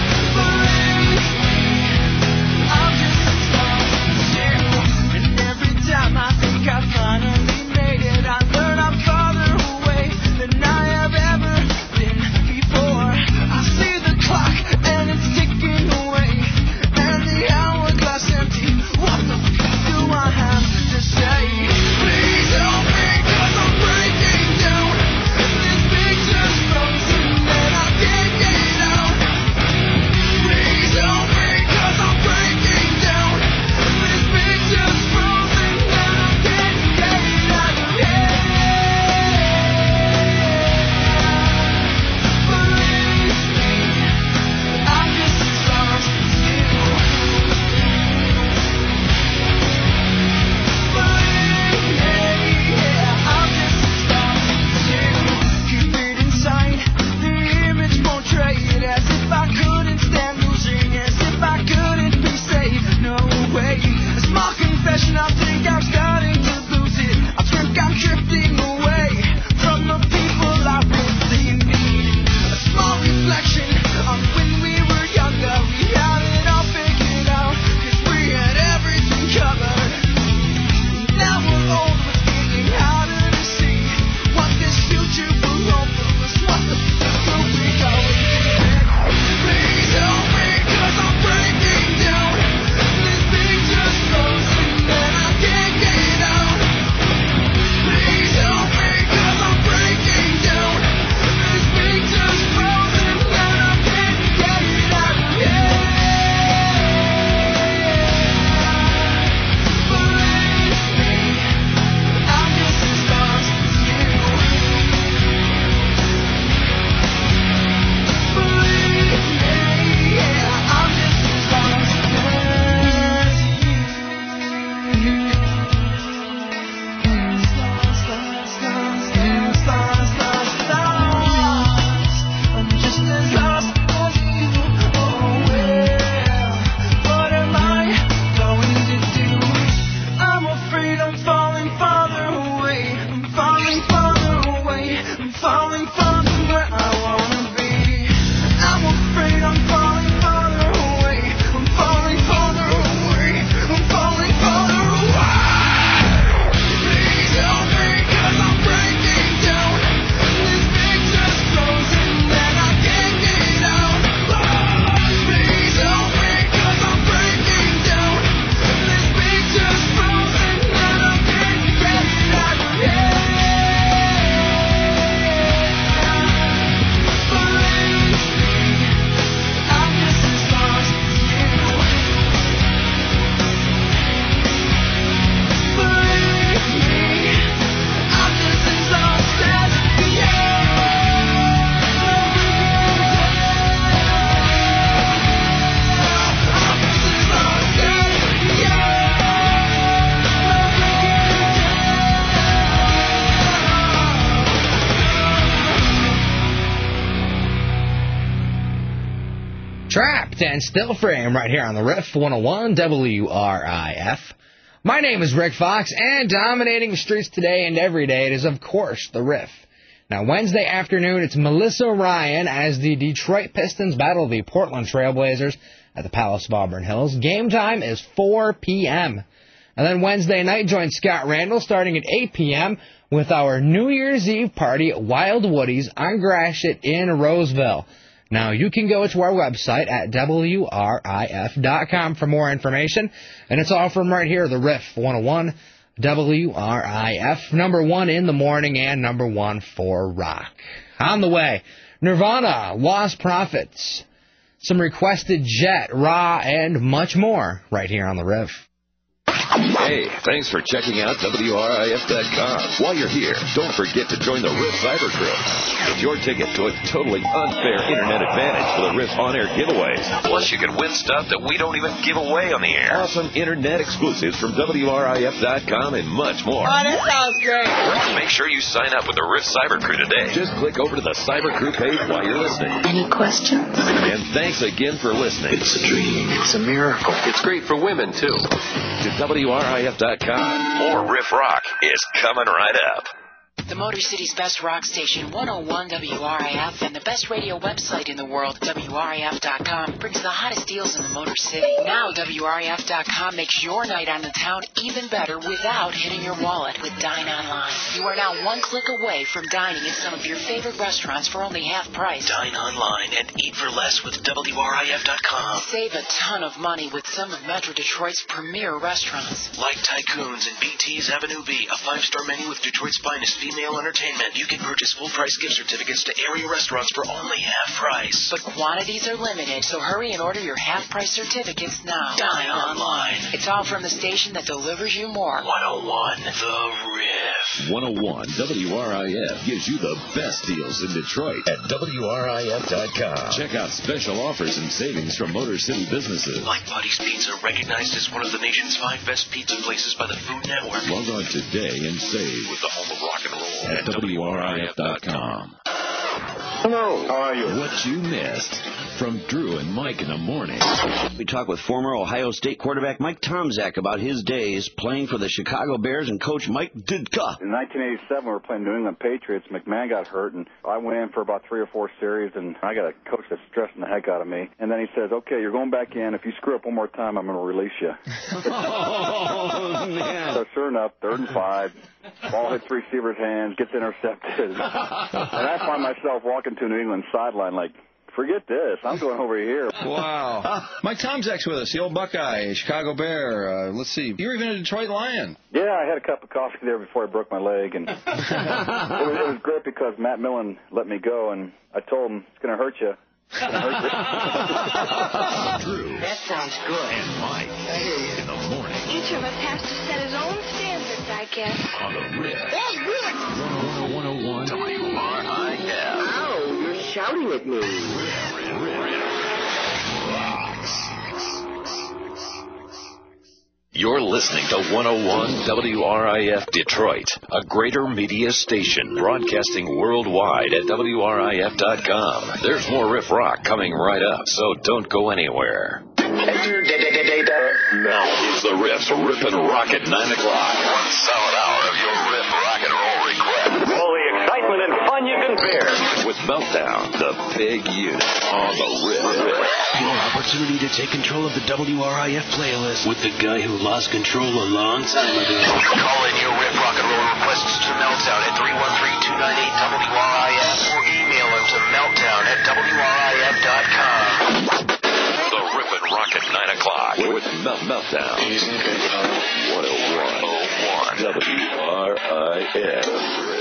Hooked and Still Frame right here on the Riff, one oh one W R I F. My name is Rick Fox, and dominating the streets today and every day, it is, of course, the Riff. Now, Wednesday afternoon, it's Melissa Ryan as the Detroit Pistons battle the Portland Trailblazers at the Palace of Auburn Hills. Game time is four p.m. And then Wednesday night, join Scott Randall starting at eight p.m. with our New Year's Eve party at Wild Woody's on Gratiot in Roseville. Now, you can go to our website at W R I F dot com for more information. And it's all from right here, the Riff, one oh one W R I F, number one in the morning and number one for rock. On the way, Nirvana, Lost Prophets, some requested Jet, Raw, and much more right here on the Riff. Hey, thanks for checking out W R I F dot com. While you're here, don't forget to join the Riff Cyber Crew. It's your ticket to a totally unfair internet advantage for the Riff on-air giveaways. Plus, you can win stuff that we don't even give away on the air. Awesome internet exclusives from W R I F dot com and much more. Oh, that sounds great. Make sure you sign up with the Riff Cyber Crew today. Just click over to the Cyber Crew page while you're listening. Any questions? And thanks again for listening. It's a dream. It's a miracle. It's great for women, too. To W R I F dot com. More Riff Rock is coming right up. The Motor City's best rock station, one oh one W R I F, and the best radio website in the world, W R I F dot com, brings the hottest deals in the Motor City. Now, W R I F dot com makes your night on the town even better without hitting your wallet with Dine Online. You are now one click away from dining at some of your favorite restaurants for only half price. Dine online and eat for less with W R I F dot com. Save a ton of money with some of Metro Detroit's premier restaurants. Like Tycoons and B T's Avenue B, a five-star menu with Detroit's finest female entertainment. You can purchase full-price gift certificates to area restaurants for only half price. But quantities are limited, so hurry and order your half-price certificates now. Dine online. It's all from the station that delivers you more. one oh one The Riff. one oh one W R I F gives you the best deals in Detroit at W R I F dot com. Check out special offers and savings from Motor City businesses. Like Buddy's Pizza, recognized as one of the nation's five best pizza places by the Food Network. Log on today and save With the home of rock and roll. at W R I F dot com. Hello, how are you? What you missed from Drew and Mike in the morning. We talk with former Ohio State quarterback Mike Tomczak about his days playing for the Chicago Bears and coach Mike Ditka. In nineteen eighty-seven, we were playing New England Patriots. McMahon got hurt, and I went in for about three or four series, and I got a coach that's stressing the heck out of me. And then he says, okay, you're going back in. If you screw up one more time, I'm going to release you. Oh, man. So sure enough, third and five, ball hits the receiver's hands, gets intercepted. And I find myself walking to New England sideline like, forget this. I'm going over here. Wow. Mike Tomczak's with us, the old Buckeye, Chicago Bear. Uh, let's see. You were even a Detroit Lion. Yeah, I had a cup of coffee there before I broke my leg. And it, was, it was great because Matt Millen let me go, and I told him, it's going to hurt you. It's gonna hurt you. Drew. That sounds good. And Mike in the morning Each of us has to set his own standards, I guess. on the Riff. That's good. one oh one W R I F. Ow, you're shouting at me. You're listening to one oh one W R I F Detroit, a greater media station broadcasting worldwide at W R I F dot com. There's more Riff Rock coming right up, so don't go anywhere. Enter data now. It's the Riff's Rip and Rock at nine o'clock. One solid hour of your Riff Rock and Roll request. All the excitement and fun you can bear. With Meltdown, the big unit on the Riff. Your opportunity to take control of the W R I F playlist with the guy who lost control a long time ago. Call in your Riff Rock and Roll requests to Meltdown at three one three, two nine eight, W R I F or email him to meltdown at W R I F dot com. The Rip and Rock at nine o'clock with Melt Meltdown. one oh one W R I F.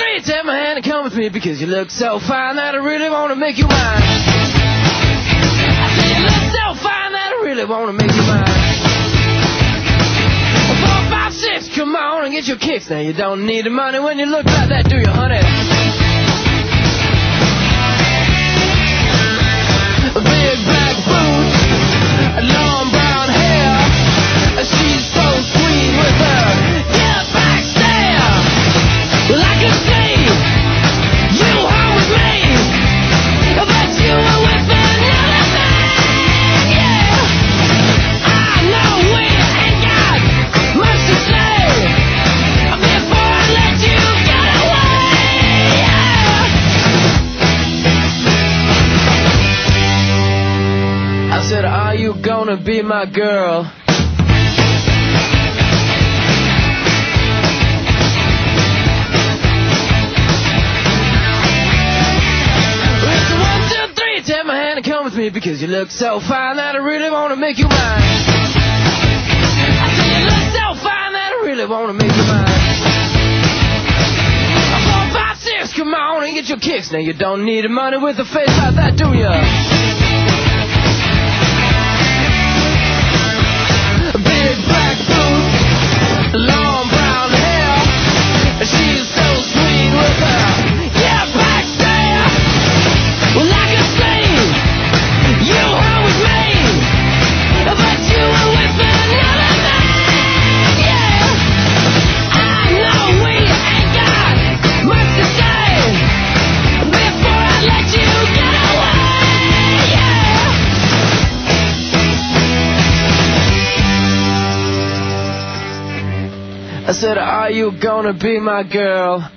Because you look so fine that I really want to make you mine. so fine that I really wanna make you mine. Four, five, six, come on and get your kicks. Now you don't need the money when you look like that, do you, honey? Big black boots, long brown hair. She's so sweet with her get back stare. Well, I can see you home with me, but you were with another man. Yeah, I know we ain't got much to say before I let you get away. Yeah. I said, are you gonna be my girl? Take my hand and come with me because you look so fine that I really want to make you mine. I say you look so fine that I really want to make you mine. Four, five, six, come on and get your kicks. Now you don't need the money with a face like that, do ya? Big black boots, long brown hair. She's so sweet with her. Yeah, back there. Well, I can see you home with me, but you were with another man. Yeah, I know we ain't got much to say before I let you get away. Yeah. I said, are you gonna be my girl?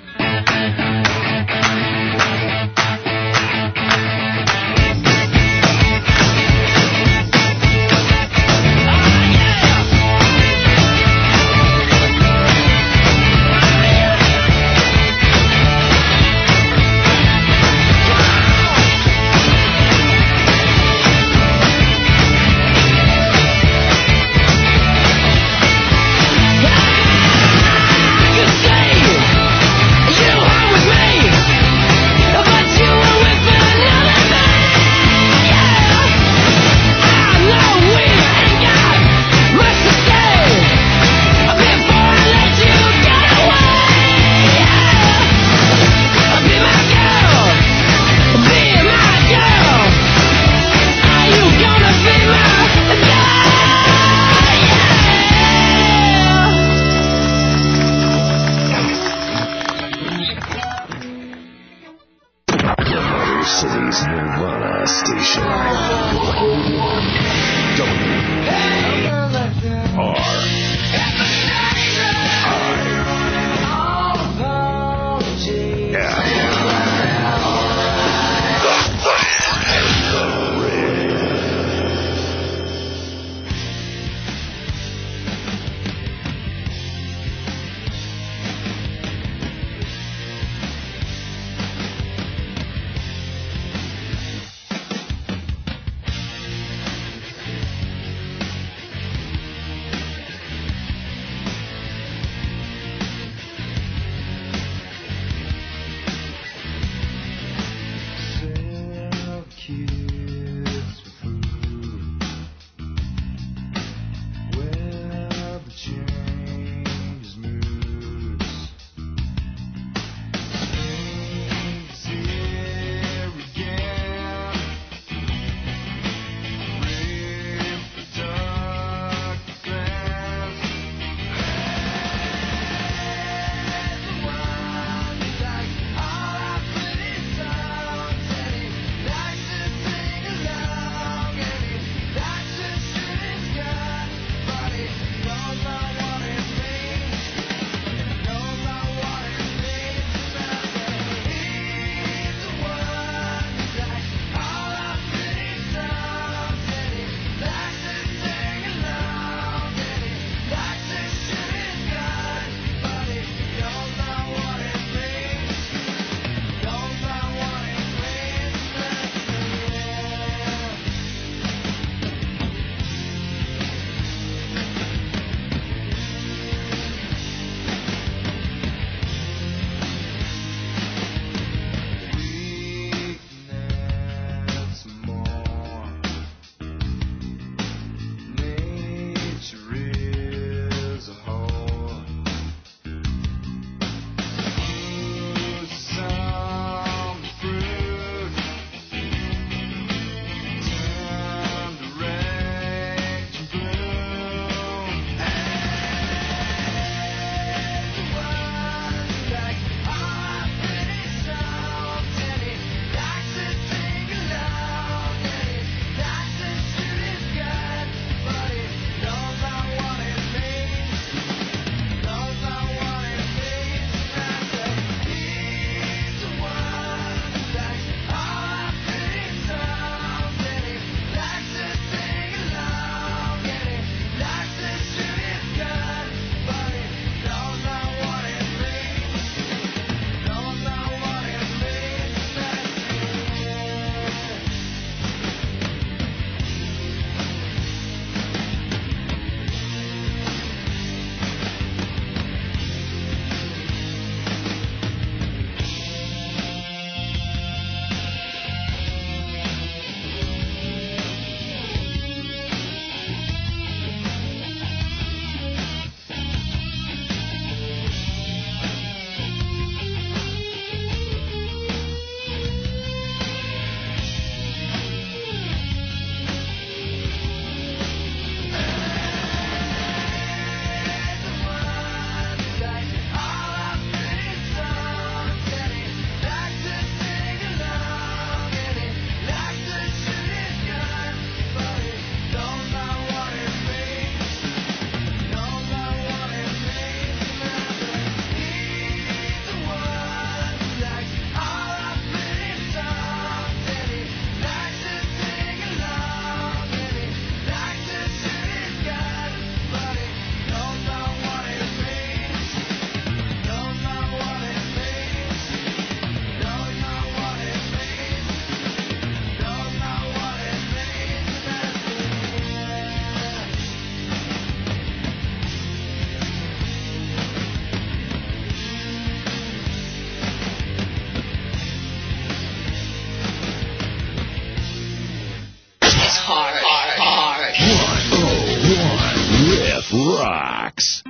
rocks.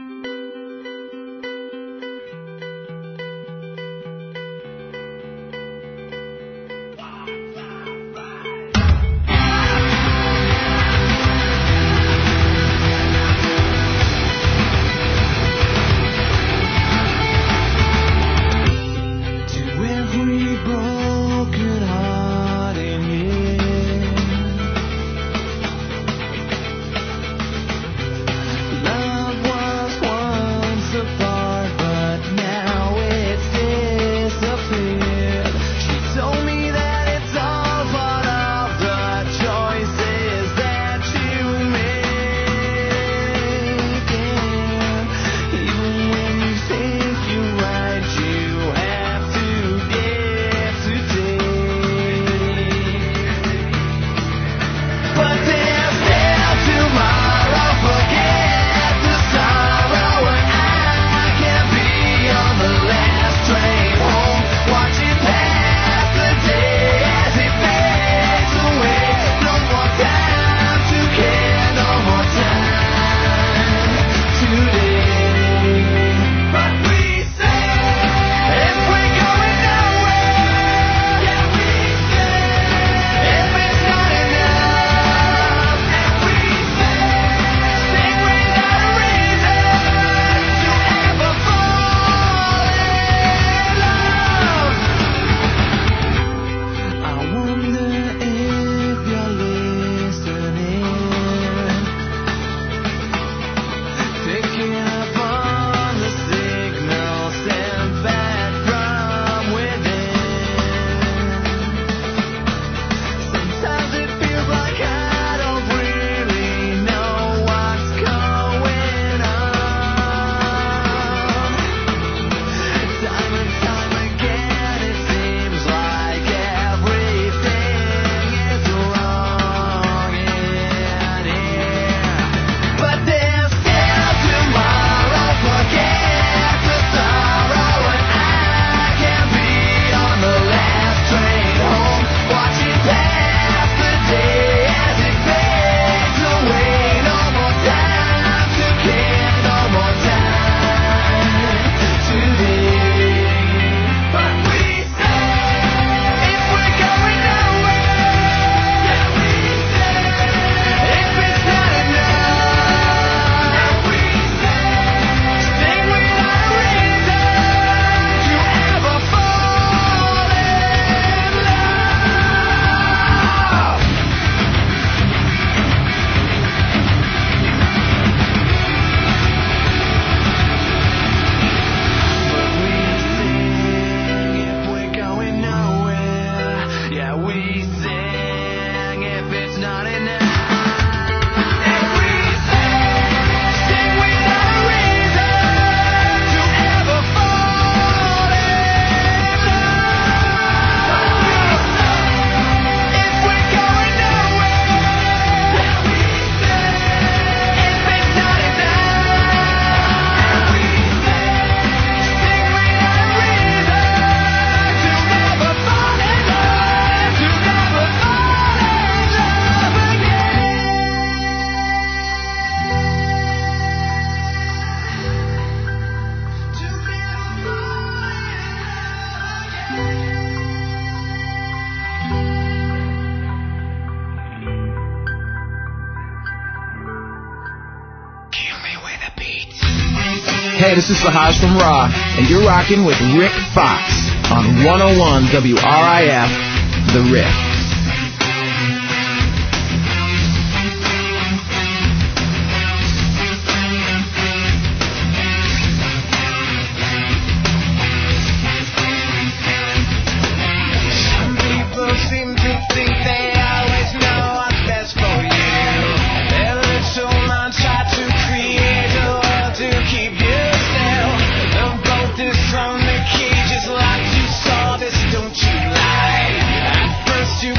Hey, this is Sahaj from Raw, and you're rocking with Rick Fox on one oh one W R I F, The Riff. From the cages like you saw this, don't you lie. At first you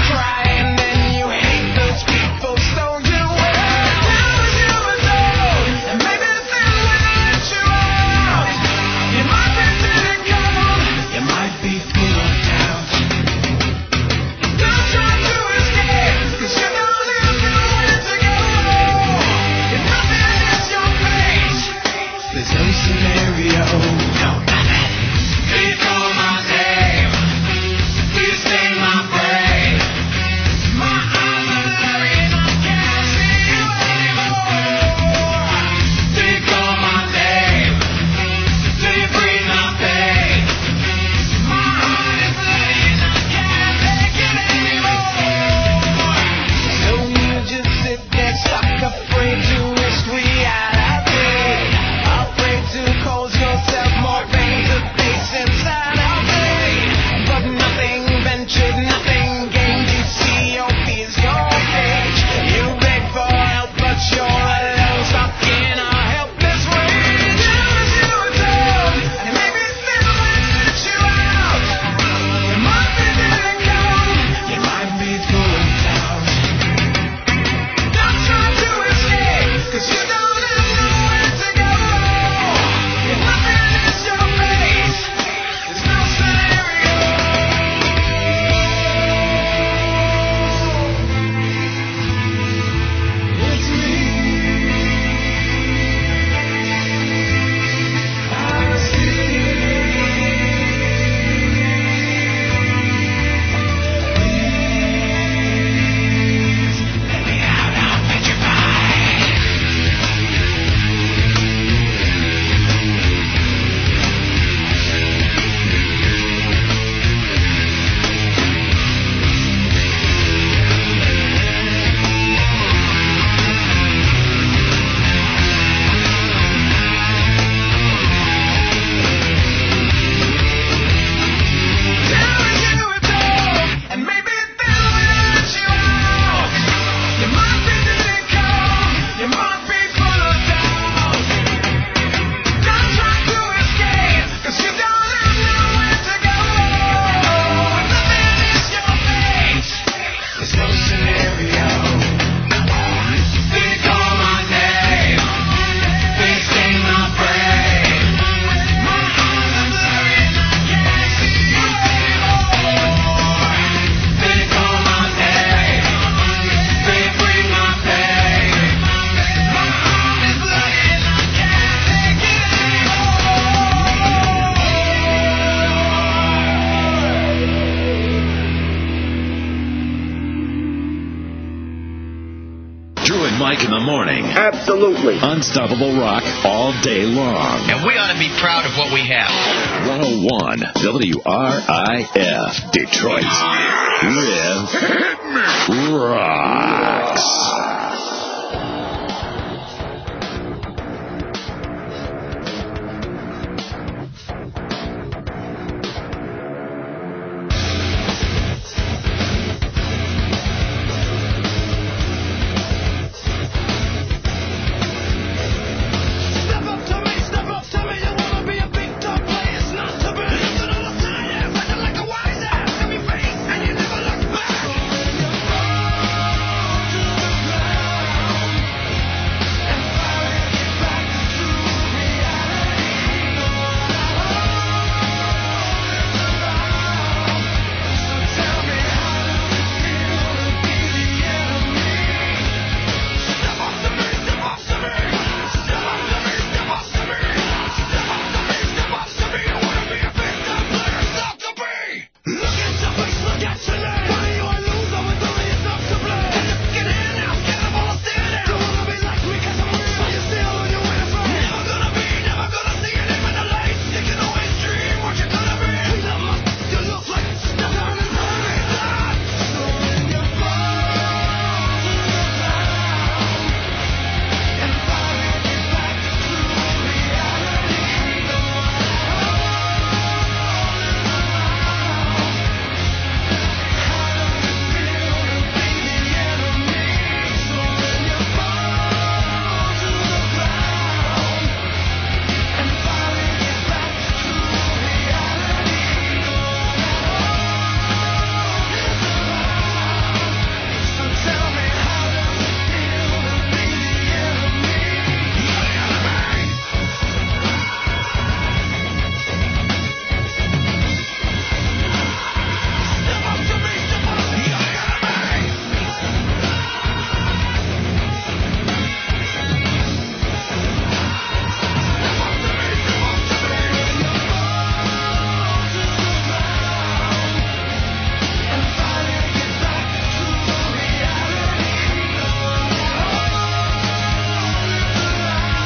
Absolutely. Unstoppable rock all day long. And we ought to be proud of what we have. one oh one W R I F, Detroit. Riff Rocks.